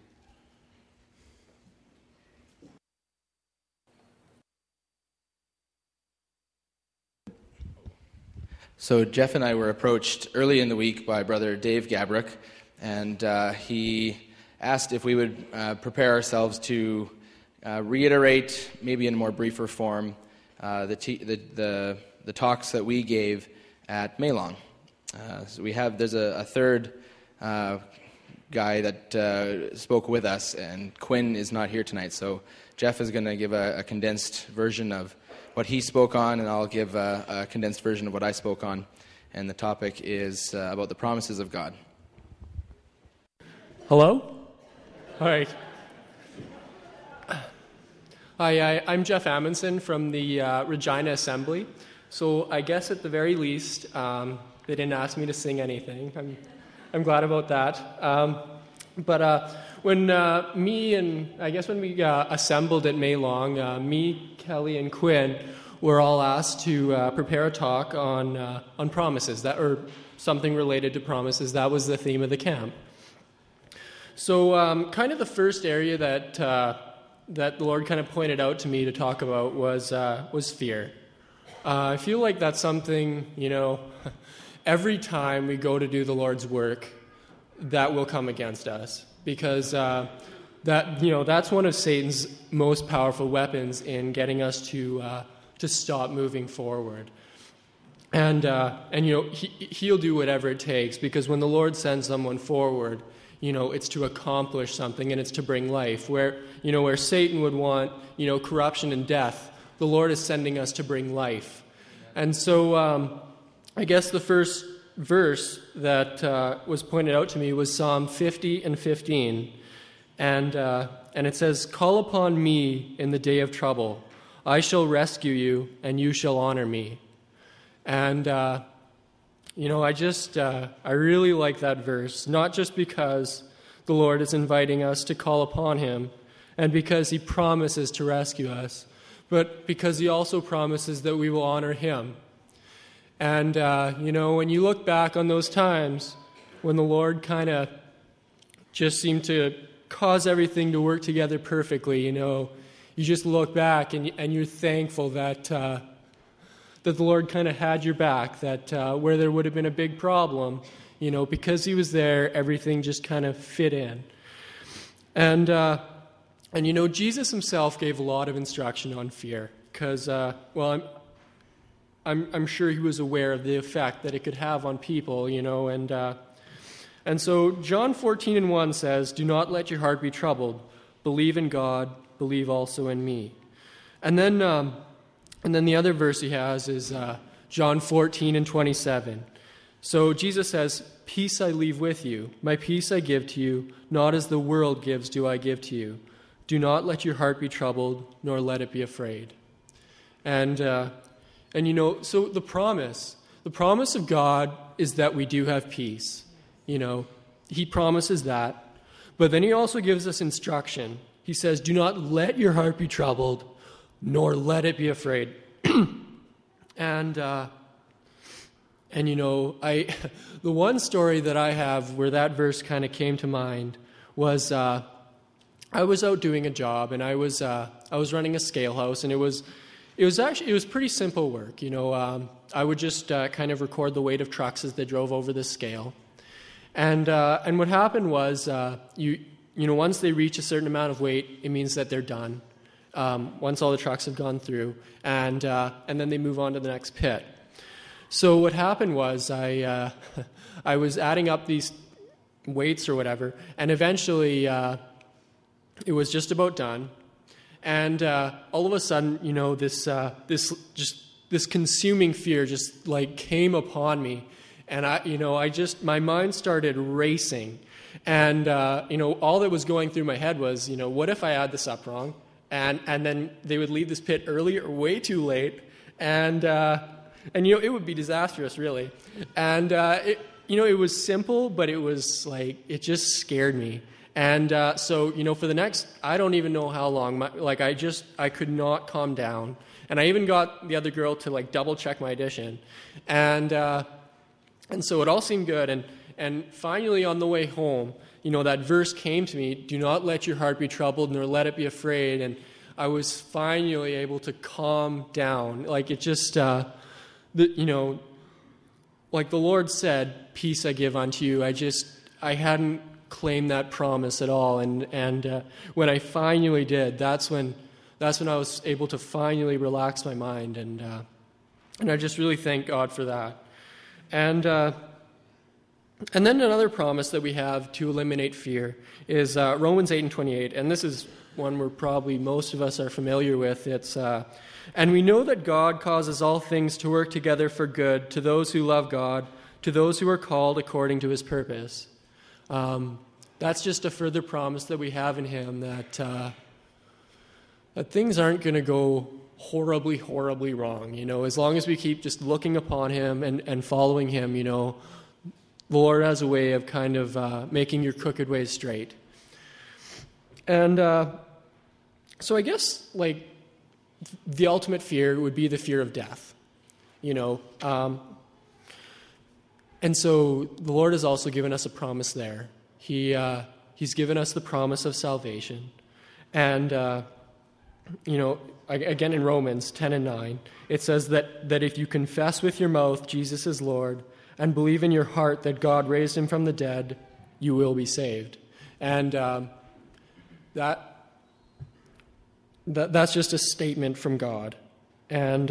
So Jeff and I were approached early in the week by Brother Dave Gabrick, and he asked if we would prepare ourselves to reiterate, maybe in a more briefer form, the talks that we gave at Maylong. So there's a third guy that spoke with us, and Quinn is not here tonight, so Jeff is going to give a condensed version of what he spoke on, and I'll give a condensed version of what I spoke on. And the topic is about the promises of God. Hello? All right. Hi, I'm Jeff Amundsen from the Regina Assembly. So I guess at the very least, they didn't ask me to sing anything. I'm glad about that. But when we assembled at Maylong, me, Kelly, and Quinn were all asked to prepare a talk on promises, or something related to promises. That was the theme of the camp. So kind of the first area that the Lord kind of pointed out to me to talk about was fear. I feel like that's something, every time we go to do the Lord's work, that will come against us, because that's one of Satan's most powerful weapons in getting us to stop moving forward. And he'll do whatever it takes, because when the Lord sends someone forward, it's to accomplish something, and it's to bring life. Where Satan would want, corruption and death, the Lord is sending us to bring life. And so I guess the first verse that was pointed out to me was Psalm 50 and 15. And it says, "Call upon me in the day of trouble. I shall rescue you, and you shall honor me." And I really like that verse, not just because the Lord is inviting us to call upon him and because he promises to rescue us, but because he also promises that we will honor him. And, when you look back on those times when the Lord kind of just seemed to cause everything to work together perfectly, you just look back and you're thankful that the Lord kind of had your back, that where there would have been a big problem, because he was there, everything just kind of fit in. And Jesus himself gave a lot of instruction on fear, because, I'm sure he was aware of the effect that it could have on people, and so John 14:1 says, "Do not let your heart be troubled. Believe in God, believe also in me." And then the other verse he has is John 14:27. So Jesus says, "Peace I leave with you, my peace I give to you, not as the world gives do I give to you. Do not let your heart be troubled, nor let it be afraid." And so the promise of God is that we do have peace. He promises that. But then he also gives us instruction. He says, "Do not let your heart be troubled, nor let it be afraid." The one story that I have where that verse kind of came to mind was I was out doing a job, and I was running a scale house, and it was pretty simple work. I would just kind of record the weight of trucks as they drove over the scale, and what happened was once they reach a certain amount of weight, it means that they're done. Once all the trucks have gone through, and then they move on to the next pit. So what happened was I was adding up these weights or whatever, and eventually it was just about done. And all of a sudden, this consuming fear just like came upon me, and my mind started racing, and all that was going through my head was, what if I add this up wrong? And then they would leave this pit early or way too late, and it would be disastrous, really. And it was simple, but it was like it just scared me. And so for the next, I don't even know how long, I could not calm down. And I even got the other girl to double check my addition, and so it all seemed good. And finally, on the way home, that verse came to me, "Do not let your heart be troubled, nor let it be afraid." And I was finally able to calm down. It just, like the Lord said, "Peace I give unto you." I hadn't claimed that promise at all. And when I finally did, that's when I was able to finally relax my mind. And I just really thank God for that. And then another promise that we have to eliminate fear is Romans 8:28, and this is one where probably most of us are familiar with. It's, "And we know that God causes all things to work together for good to those who love God, to those who are called according to his purpose." That's just a further promise that we have in him, that that things aren't going to go horribly, horribly wrong. As long as we keep just looking upon him and following him, the Lord has a way of kind of making your crooked ways straight. And so I guess, the ultimate fear would be the fear of death, and so the Lord has also given us a promise there. He's given us the promise of salvation. And, again in Romans 10 and 9, it says that if you confess with your mouth Jesus is Lord and believe in your heart that God raised him from the dead, you will be saved. And that's just a statement from God. And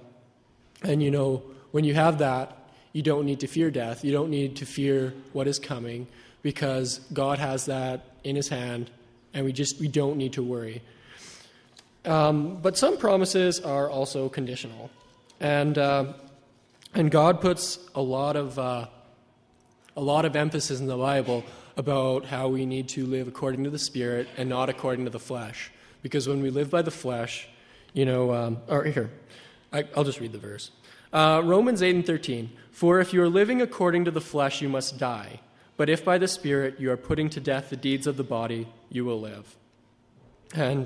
when you have that, you don't need to fear death. You don't need to fear what is coming, because God has that in his hand, and we don't need to worry. But some promises are also conditional, and God puts a lot of emphasis in the Bible about how we need to live according to the Spirit and not according to the flesh. Because when we live by the flesh, I'll just read the verse. Romans 8 and 13. For if you are living according to the flesh, you must die. But if by the Spirit you are putting to death the deeds of the body, you will live. And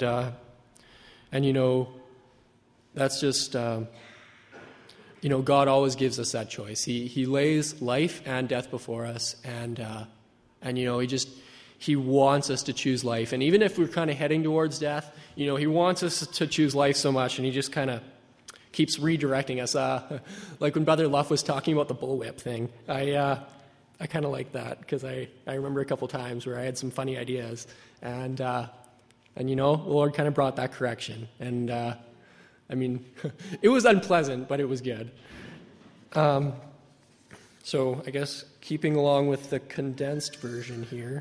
that's just, God always gives us that choice. He lays life and death before us, and he wants us to choose life. And even if we're kind of heading towards death, he wants us to choose life so much, and he just kind of keeps redirecting us. Like when Brother Luff was talking about the bullwhip thing, I kind of like that, because I remember a couple times where I had some funny ideas, and the Lord kind of brought that correction. And it was unpleasant, but it was good. So I guess keeping along with the condensed version here,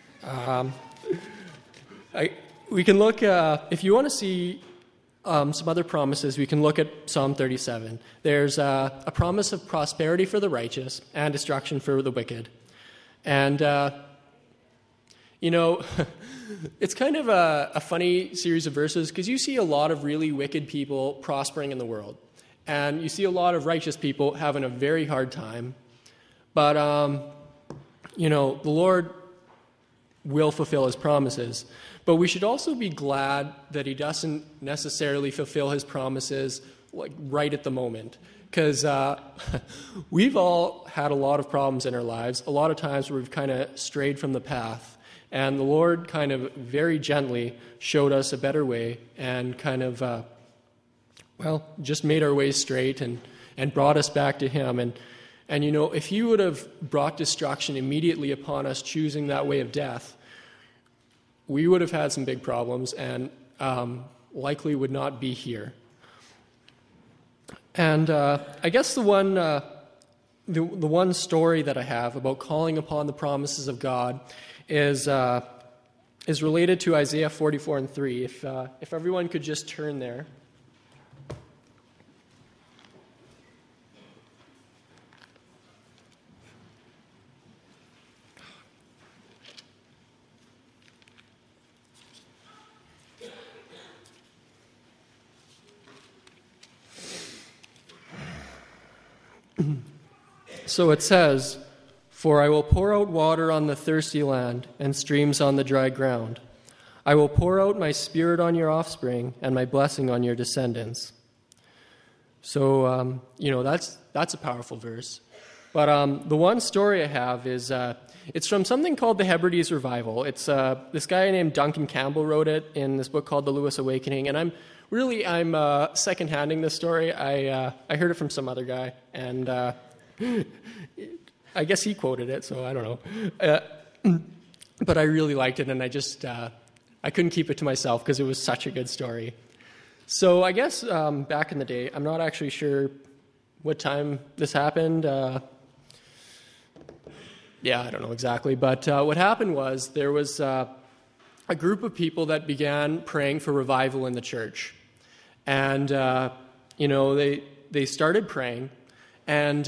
we can look, if you want to see some other promises, we can look at Psalm 37. There's a promise of prosperity for the righteous and destruction for the wicked. And, it's kind of a funny series of verses, because you see a lot of really wicked people prospering in the world. And you see a lot of righteous people having a very hard time. But, the Lord will fulfill his promises. But we should also be glad that he doesn't necessarily fulfill his promises right at the moment. Because we've all had a lot of problems in our lives, a lot of times where we've kind of strayed from the path. And the Lord kind of very gently showed us a better way, and kind of, just made our way straight and brought us back to him. And if he would have brought destruction immediately upon us choosing that way of death, we would have had some big problems, and likely would not be here. And I guess the one story that I have about calling upon the promises of God is related to Isaiah 44 and 3. If everyone could just turn there. So it says, "For I will pour out water on the thirsty land and streams on the dry ground. I will pour out my spirit on your offspring and my blessing on your descendants." So, that's a powerful verse. But the one story I have is, it's from something called the Hebrides Revival. It's this guy named Duncan Campbell wrote it in this book called The Lewis Awakening. And I'm second-handing this story. I heard it from some other guy, and I guess he quoted it, so I don't know. But I really liked it, and I couldn't keep it to myself because it was such a good story. So I guess back in the day, I'm not actually sure what time this happened. I don't know exactly. But what happened was there was a group of people that began praying for revival in the church. And, they started praying. And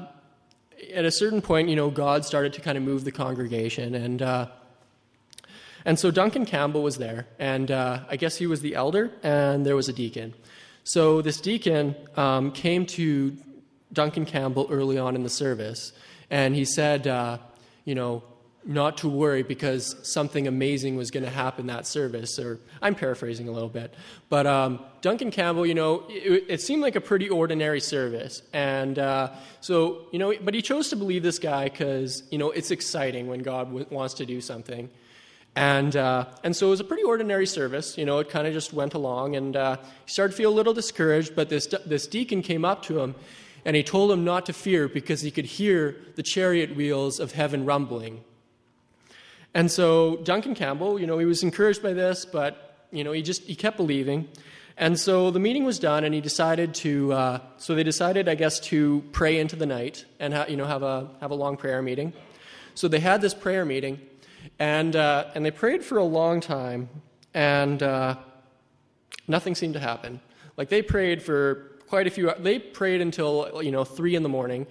at a certain point, God started to kind of move the congregation. And so Duncan Campbell was there, and I guess he was the elder, and there was a deacon. So this deacon came to Duncan Campbell early on in the service, and he said, not to worry because something amazing was going to happen that service. Or I'm paraphrasing a little bit. But Duncan Campbell, it seemed like a pretty ordinary service. And but he chose to believe this guy because, it's exciting when God wants to do something. And so it was a pretty ordinary service. It kind of just went along. And he started to feel a little discouraged. But this deacon came up to him, and he told him not to fear because he could hear the chariot wheels of heaven rumbling. And so Duncan Campbell, he was encouraged by this, but, he kept believing. And so the meeting was done, and he decided to, to pray into the night and, have a long prayer meeting. So they had this prayer meeting, and they prayed for a long time, and nothing seemed to happen. Like, they prayed for quite a few, they prayed until, 3 a.m,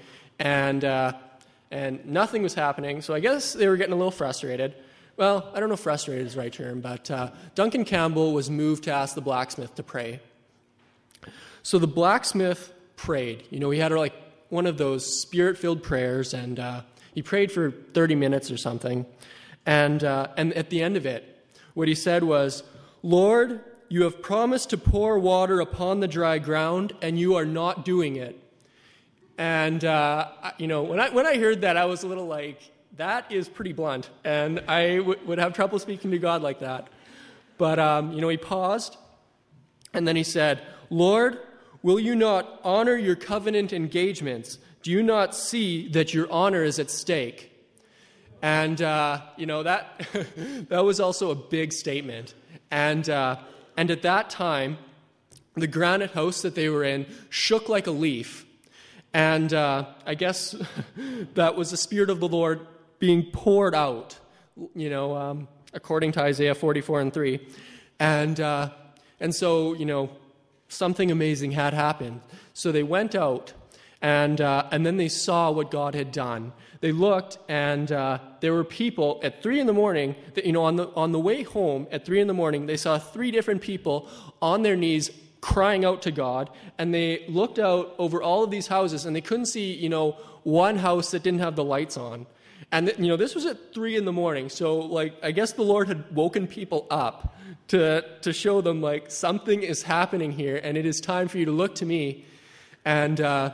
and nothing was happening, so I guess they were getting a little frustrated. Well, I don't know if frustrated is the right term, but Duncan Campbell was moved to ask the blacksmith to pray. So the blacksmith prayed. He had one of those spirit-filled prayers, and he prayed for 30 minutes or something. And at the end of it, what he said was, "Lord, you have promised to pour water upon the dry ground, and you are not doing it." And, when I heard that, I was a little like, that is pretty blunt. And I would have trouble speaking to God like that. But, he paused. And then he said, "Lord, will you not honor your covenant engagements? Do you not see that your honor is at stake?" And, that that was also a big statement. And at that time, the granite house that they were in shook like a leaf. And I guess that was the Spirit of the Lord being poured out, according to Isaiah 44:3. And so, something amazing had happened. So they went out, and then they saw what God had done. They looked, and there were people at 3 a.m, that, on the way home at 3 a.m, they saw 3 different people on their knees crying out to God, and they looked out over all of these houses, and they couldn't see, one house that didn't have the lights on. And, this was at 3 a.m, so, I guess the Lord had woken people up to show them, something is happening here, and it is time for you to look to me. And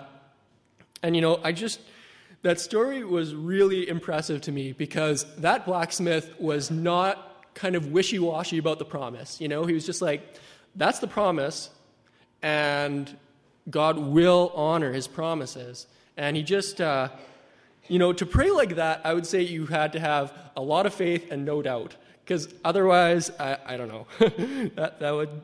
that story was really impressive to me, because that blacksmith was not kind of wishy-washy about the promise. He was just like, that's the promise, and God will honor his promises. And he just, to pray like that, I would say you had to have a lot of faith and no doubt. Because otherwise, I don't know. that would,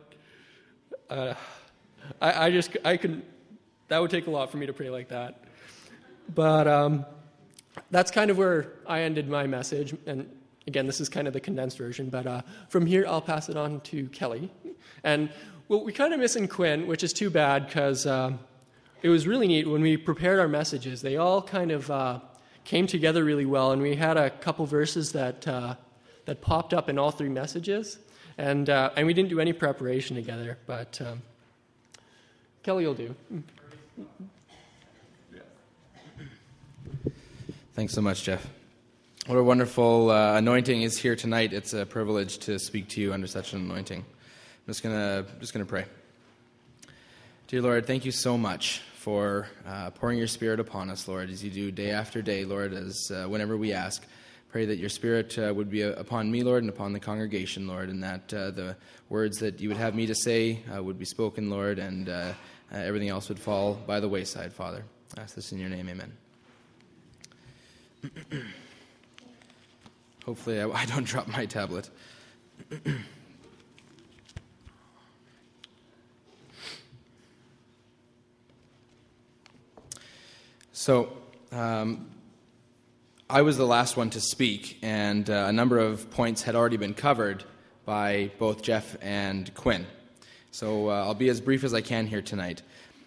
that would take a lot for me to pray like that. But that's kind of where I ended my message. And again, this is kind of the condensed version. But from here, I'll pass it on to Kelly. And we kind of missing Quinn, which is too bad, because it was really neat when we prepared our messages. They all kind of came together really well, and we had a couple verses that popped up in all 3 messages, and we didn't do any preparation together. But Kelly will do. Thanks so much, Jeff. What a wonderful anointing is here tonight. It's a privilege to speak to you under such an anointing. I'm just gonna pray. Dear Lord, thank you so much for pouring your Spirit upon us, Lord, as you do day after day, Lord, as whenever we ask. Pray that your Spirit would be upon me, Lord, and upon the congregation, Lord, and that the words that you would have me to say would be spoken, Lord, and everything else would fall by the wayside, Father. I ask this in your name, amen. Hopefully I don't drop my tablet. So, I was the last one to speak, and a number of points had already been covered by both Jeff and Quinn. So I'll be as brief as I can here tonight.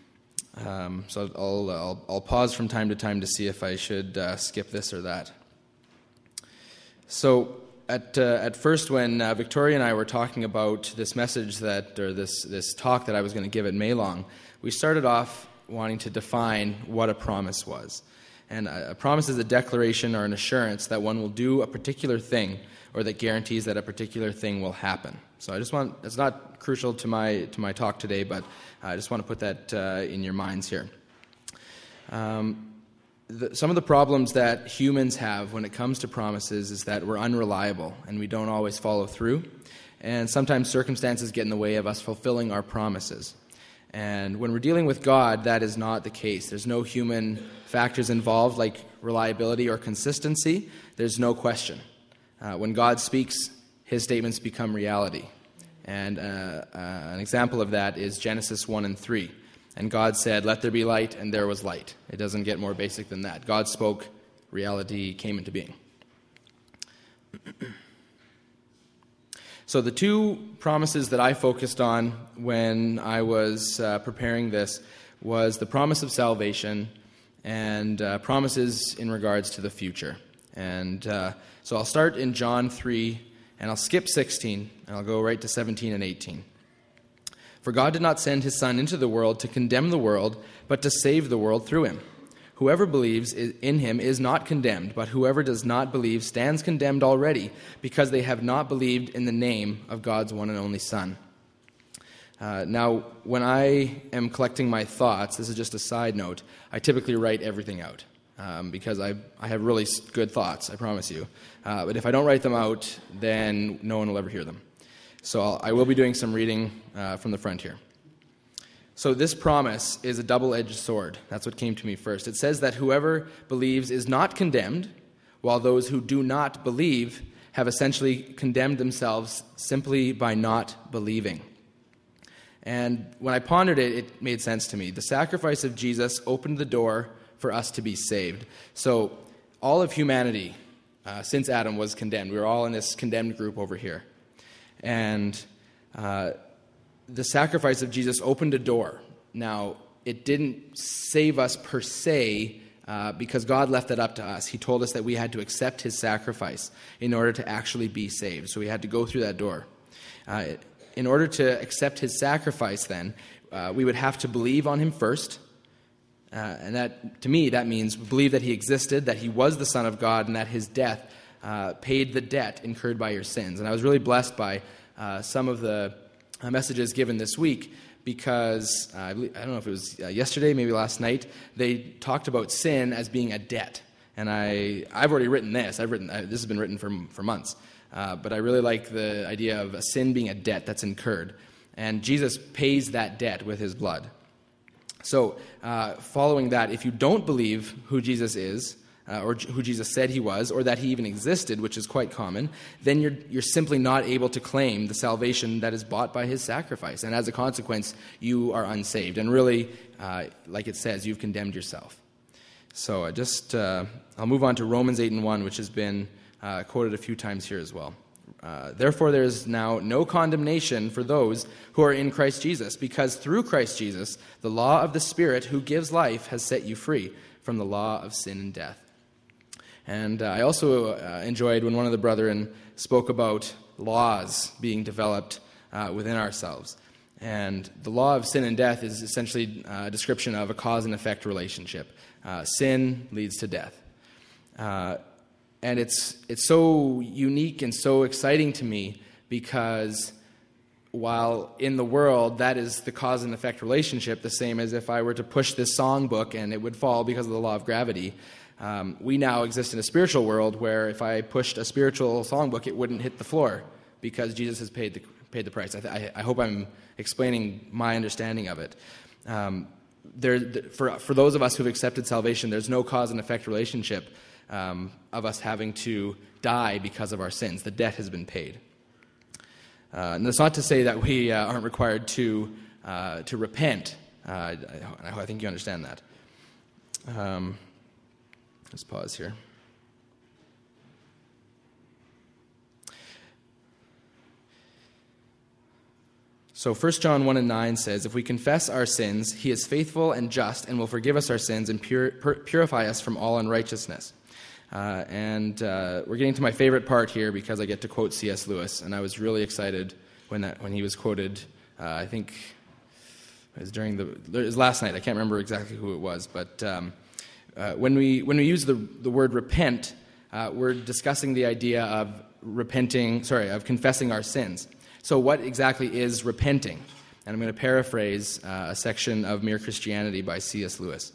So I'll pause from time to time to see if I should skip this or that. So at first, when Victoria and I were talking about this message this talk that I was going to give at Maylong, we started off wanting to define what a promise was. And a promise is a declaration or an assurance that one will do a particular thing, or that guarantees that a particular thing will happen. So it's not crucial to my talk today, but I just want to put that in your minds here. Some of the problems that humans have when it comes to promises is that we're unreliable and we don't always follow through. And sometimes circumstances get in the way of us fulfilling our promises. And when we're dealing with God, that is not the case. There's no human factors involved like reliability or consistency. There's no question. When God speaks, his statements become reality. And an example of that is Genesis 1 and 3. And God said, "Let there be light," and there was light. It doesn't get more basic than that. God spoke, reality came into being. So the two promises that I focused on when I was preparing this was the promise of salvation and promises in regards to the future. And so I'll start in John 3, and I'll skip 16, and I'll go right to 17 and 18. "For God did not send his Son into the world to condemn the world, but to save the world through him. Whoever believes in him is not condemned, but whoever does not believe stands condemned already, because they have not believed in the name of God's one and only Son." Now, when I am collecting my thoughts, this is just a side note, I typically write everything out, because I have really good thoughts, I promise you. But if I don't write them out, then no one will ever hear them. So I will be doing some reading from the front here. So this promise is a double-edged sword. That's what came to me first. It says that whoever believes is not condemned, while those who do not believe have essentially condemned themselves simply by not believing. And when I pondered it, it made sense to me. The sacrifice of Jesus opened the door for us to be saved. So all of humanity, since Adam, was condemned. We were all in this condemned group over here. And the sacrifice of Jesus opened a door. Now, it didn't save us per se because God left that up to us. He told us that we had to accept his sacrifice in order to actually be saved. So we had to go through that door. In order to accept his sacrifice, then, we would have to believe on him first. And that, to me, that means believe that he existed, that he was the Son of God, and that his death paid the debt incurred by your sins. And I was really blessed by some of the messages given this week because, I don't know if it was yesterday, maybe last night, they talked about sin as being a debt. And I've already written this. This has been written for months. But I really like the idea of a sin being a debt that's incurred. And Jesus pays that debt with his blood. So following that, if you don't believe who Jesus is, or who Jesus said he was, or that he even existed, which is quite common, then you're simply not able to claim the salvation that is bought by his sacrifice. And as a consequence, you are unsaved. And really, like it says, you've condemned yourself. So I'll move on to Romans 8:1, which has been quoted a few times here as well. "Therefore there is now no condemnation for those who are in Christ Jesus, because through Christ Jesus, the law of the Spirit who gives life has set you free from the law of sin and death." And I also enjoyed when one of the brethren spoke about laws being developed within ourselves. And the law of sin and death is essentially a description of a cause and effect relationship. Sin leads to death. And it's so unique and so exciting to me because while in the world that is the cause and effect relationship, the same as if I were to push this songbook and it would fall because of the law of gravity, we now exist in a spiritual world where if I pushed a spiritual songbook, it wouldn't hit the floor because Jesus has paid the price. I hope I'm explaining my understanding of it. For those of us who've accepted salvation, there's no cause and effect relationship of us having to die because of our sins. The debt has been paid. And that's not to say that we aren't required to repent. I think you understand that. Let's pause here. So 1 John 1:9 says, "If we confess our sins, he is faithful and just and will forgive us our sins and purify us from all unrighteousness." And we're getting to my favorite part here because I get to quote C.S. Lewis, and I was really excited when he was quoted. I think it was last night. I can't remember exactly who it was, but when we use the word repent, we're discussing the idea of confessing our sins. So what exactly is repenting? And I'm going to paraphrase a section of Mere Christianity by C.S. Lewis.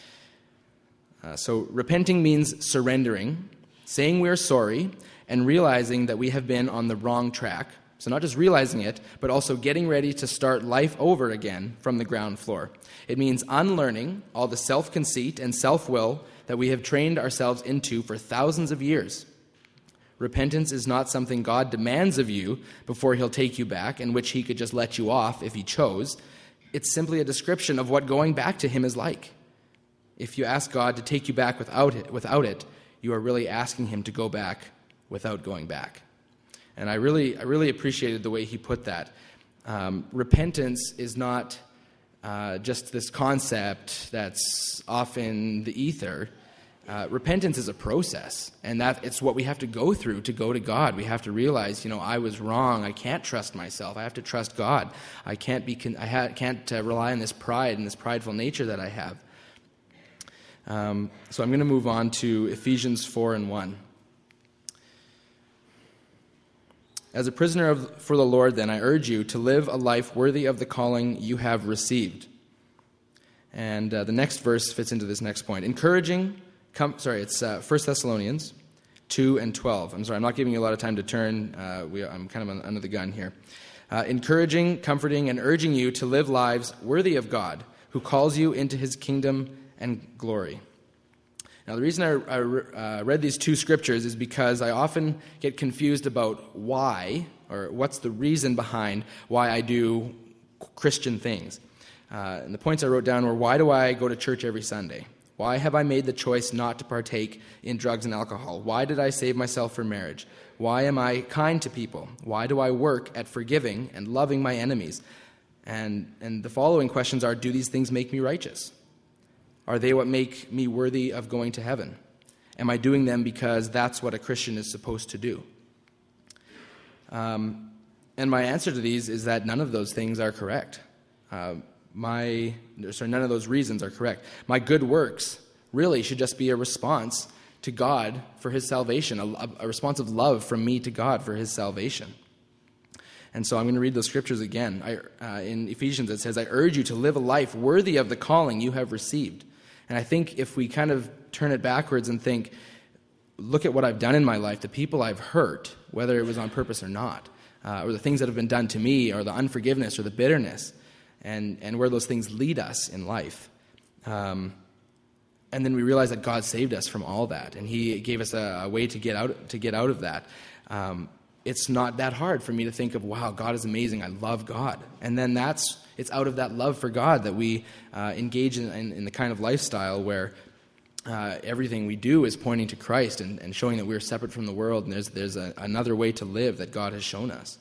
So repenting means surrendering, saying we're sorry, and realizing that we have been on the wrong track. So not just realizing it, but also getting ready to start life over again from the ground floor. It means unlearning all the self-conceit and self-will that we have trained ourselves into for thousands of years. Repentance is not something God demands of you before he'll take you back, in which he could just let you off if he chose. It's simply a description of what going back to him is like. If you ask God to take you back without it, you are really asking him to go back without going back. And I really appreciated the way he put that. Repentance is not just this concept that's off in the ether. Repentance is a process, and that it's what we have to go through to go to God. We have to realize, I was wrong. I can't trust myself. I have to trust God. I can't rely on this pride and this prideful nature that I have. So I'm going to move on to Ephesians 4:1. As a prisoner for the Lord, then, I urge you to live a life worthy of the calling you have received. And the next verse fits into this next point. It's 1 Thessalonians 2:12. I'm sorry, I'm not giving you a lot of time to turn. I'm kind of under the gun here. Encouraging, comforting, and urging you to live lives worthy of God, who calls you into his kingdom and glory. Now, the reason I read these two scriptures is because I often get confused about why, or what's the reason behind why I do Christian things. And the points I wrote down were, why do I go to church every Sunday? Why have I made the choice not to partake in drugs and alcohol? Why did I save myself for marriage? Why am I kind to people? Why do I work at forgiving and loving my enemies? And the following questions are, do these things make me righteous? Are they what make me worthy of going to heaven? Am I doing them because that's what a Christian is supposed to do? And my answer to these is that none of those things are correct. None of those reasons are correct. My good works really should just be a response to God for his salvation, a response of love from me to God for his salvation. And so I'm going to read those scriptures again. In Ephesians it says, I urge you to live a life worthy of the calling you have received. And I think if we kind of turn it backwards and think, look at what I've done in my life, the people I've hurt, whether it was on purpose or not, or the things that have been done to me, or the unforgiveness or the bitterness, and where those things lead us in life. And then we realize that God saved us from all that, and he gave us a way to get out of that. It's not that hard for me to think of, wow, God is amazing, I love God. And then it's out of that love for God that we engage in the kind of lifestyle where everything we do is pointing to Christ and showing that we're separate from the world, and there's another way to live that God has shown us.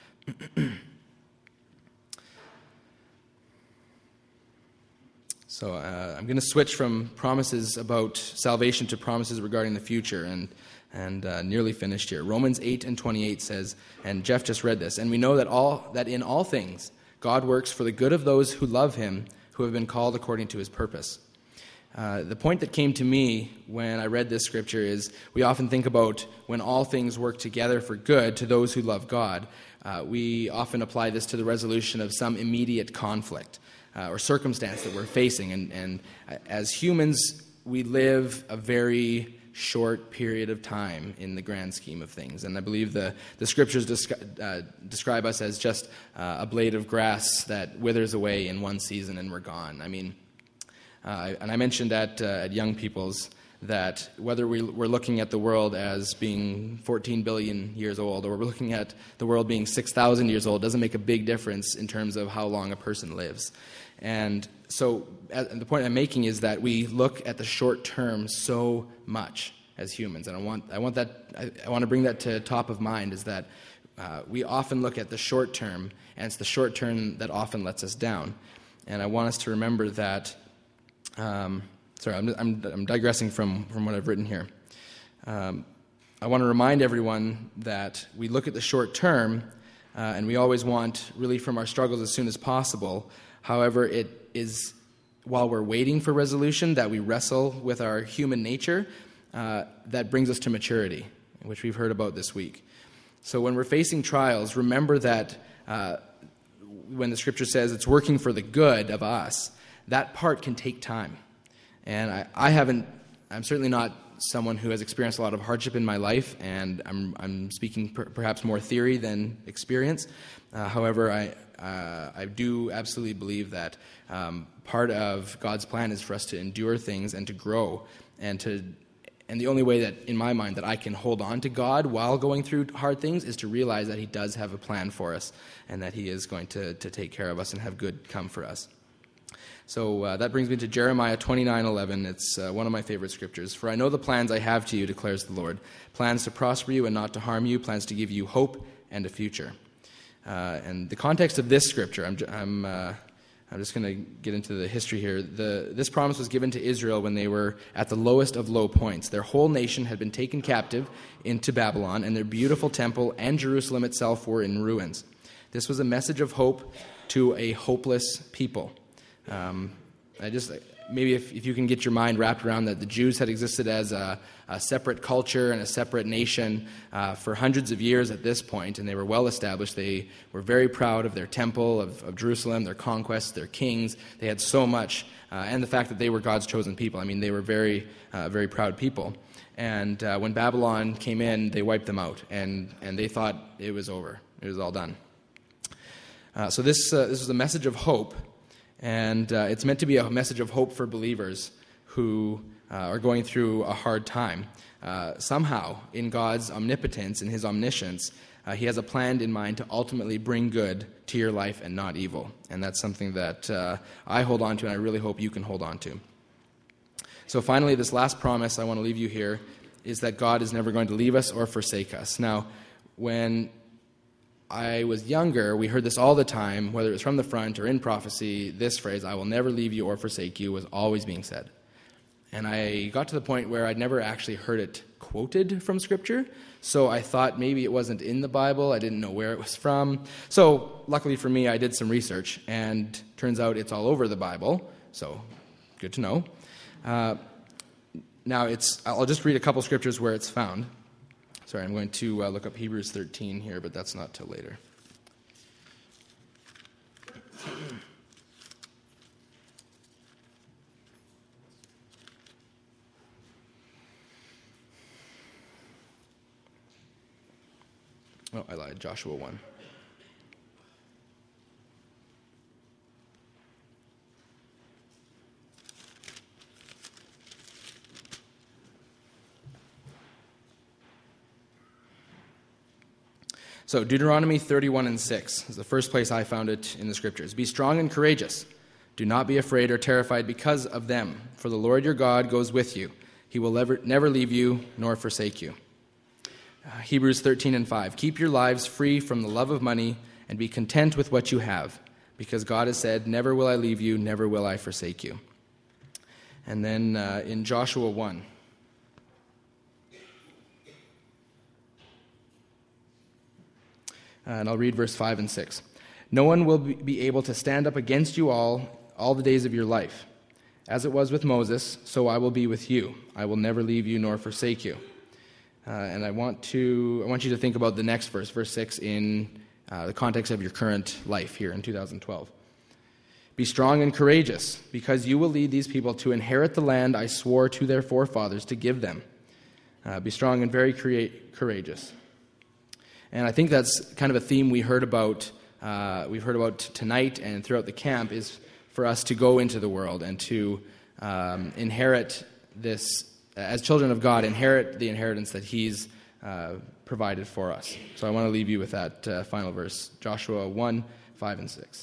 So I'm going to switch from promises about salvation to promises regarding the future, and nearly finished here. Romans 8:28 says, and Jeff just read this, and we know that in all things God works for the good of those who love him, who have been called according to his purpose. The point that came to me when I read this scripture is we often think about when all things work together for good to those who love God. We often apply this to the resolution of some immediate conflict or circumstance that we're facing. And as humans, we live a very short period of time in the grand scheme of things. And I believe the scriptures describe us as just a blade of grass that withers away in one season and we're gone. I mean, and I mentioned at Young People's that whether we're looking at the world as being 14 billion years old or we're looking at the world being 6,000 years old doesn't make a big difference in terms of how long a person lives. And so the point I'm making is that we look at the short term so much as humans, and I want to bring that to top of mind, is that we often look at the short term, and it's the short term that often lets us down. And I want us to remember that. I'm digressing from what I've written here. I want to remind everyone that we look at the short term, and we always want relief from our struggles as soon as possible. However, it is while we're waiting for resolution that we wrestle with our human nature that brings us to maturity, which we've heard about this week. So when we're facing trials, remember that when the Scripture says it's working for the good of us, that part can take time. And I'm certainly not someone who has experienced a lot of hardship in my life, and I'm speaking perhaps more theory than experience. However, I do absolutely believe that part of God's plan is for us to endure things and to grow, and the only way that, in my mind, that I can hold on to God while going through hard things is to realize that He does have a plan for us, and that He is going to take care of us and have good come for us. So that brings me to Jeremiah 29:11. It's one of my favorite scriptures. "For I know the plans I have to you, declares the Lord, plans to prosper you and not to harm you, plans to give you hope and a future." And the context of this scripture, I'm just going to get into the history here. This promise was given to Israel when they were at the lowest of low points. Their whole nation had been taken captive into Babylon, and their beautiful temple and Jerusalem itself were in ruins. This was a message of hope to a hopeless people. Maybe if you can get your mind wrapped around that the Jews had existed as a separate culture and a separate nation for hundreds of years at this point, and they were well established. They were very proud of their temple, of Jerusalem, their conquests, their kings. They had so much, and the fact that they were God's chosen people. I mean, they were very, very proud people. And when Babylon came in, they wiped them out, and they thought it was over. It was all done. So this was a message of hope. And it's meant to be a message of hope for believers who are going through a hard time. Somehow, in God's omnipotence and His omniscience, He has a plan in mind to ultimately bring good to your life and not evil. And that's something that I hold on to, and I really hope you can hold on to. So finally, this last promise I want to leave you here is that God is never going to leave us or forsake us. Now, when I was younger, we heard this all the time, whether it was from the front or in prophecy. This phrase, "I will never leave you or forsake you," was always being said. And I got to the point where I'd never actually heard it quoted from Scripture, so I thought maybe it wasn't in the Bible. I didn't know where it was from. So luckily for me, I did some research, and turns out it's all over the Bible, so good to know. Now, I'll just read a couple scriptures where it's found. Sorry, I'm going to look up Hebrews 13 here, but that's not till later. Oh, I lied. Joshua 1. So Deuteronomy 31:6 is the first place I found it in the Scriptures. "Be strong and courageous. Do not be afraid or terrified because of them, for the Lord your God goes with you. He will never leave you nor forsake you." Hebrews 13:5. "Keep your lives free from the love of money and be content with what you have, because God has said, 'Never will I leave you, never will I forsake you.'" And then in Joshua 1. And I'll read verse 5 and 6. "No one will be able to stand up against you all the days of your life. As it was with Moses, so I will be with you. I will never leave you nor forsake you." And I want you to think about the next verse, verse 6, in the context of your current life here in 2012. "Be strong and courageous, because you will lead these people to inherit the land I swore to their forefathers to give them. Be strong and very courageous." And I think that's kind of a theme we've heard about tonight and throughout the camp, is for us to go into the world and to inherit this, as children of God, inherit the inheritance that He's provided for us. So I want to leave you with that final verse, Joshua 1, 5 and 6.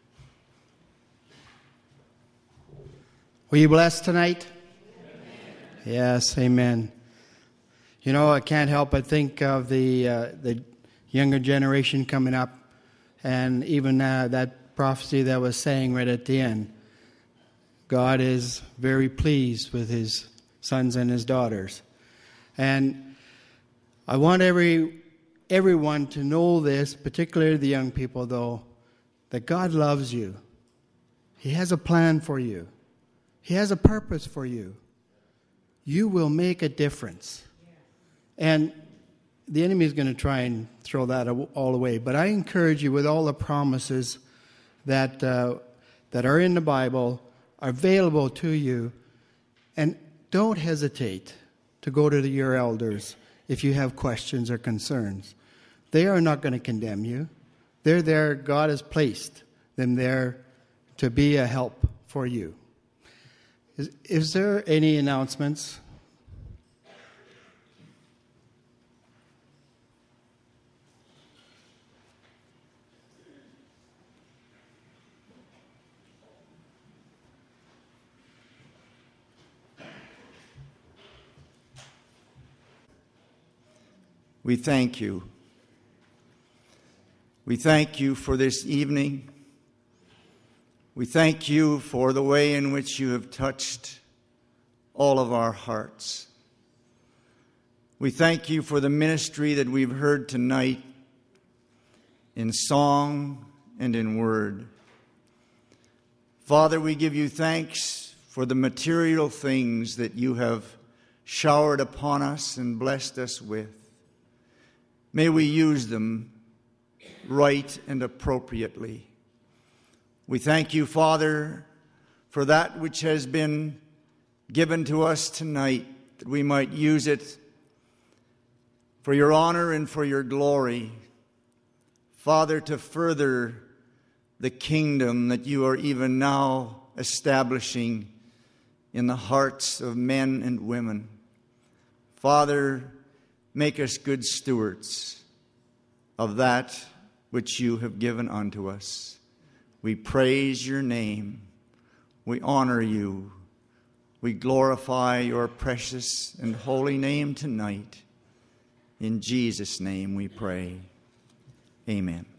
Were you blessed tonight? Yes, amen. You know, I can't help but think of the younger generation coming up, and even that prophecy that was saying right at the end. God is very pleased with his sons and his daughters. And I want everyone to know this, particularly the young people, though, that God loves you. He has a plan for you. He has a purpose for you. You will make a difference. And the enemy is going to try and throw that all away. But I encourage you, with all the promises that are in the Bible, are available to you, and don't hesitate to go to your elders if you have questions or concerns. They are not going to condemn you. They're there. God has placed them there to be a help for you. Is there any announcements? We thank you. We thank you for this evening. We thank you for the way in which you have touched all of our hearts. We thank you for the ministry that we've heard tonight in song and in word. Father, we give you thanks for the material things that you have showered upon us and blessed us with. May we use them right and appropriately. We thank you, Father, for that which has been given to us tonight, that we might use it for your honor and for your glory. Father, to further the kingdom that you are even now establishing in the hearts of men and women. Father, make us good stewards of that which you have given unto us. We praise your name. We honor you. We glorify your precious and holy name tonight. In Jesus' name we pray. Amen.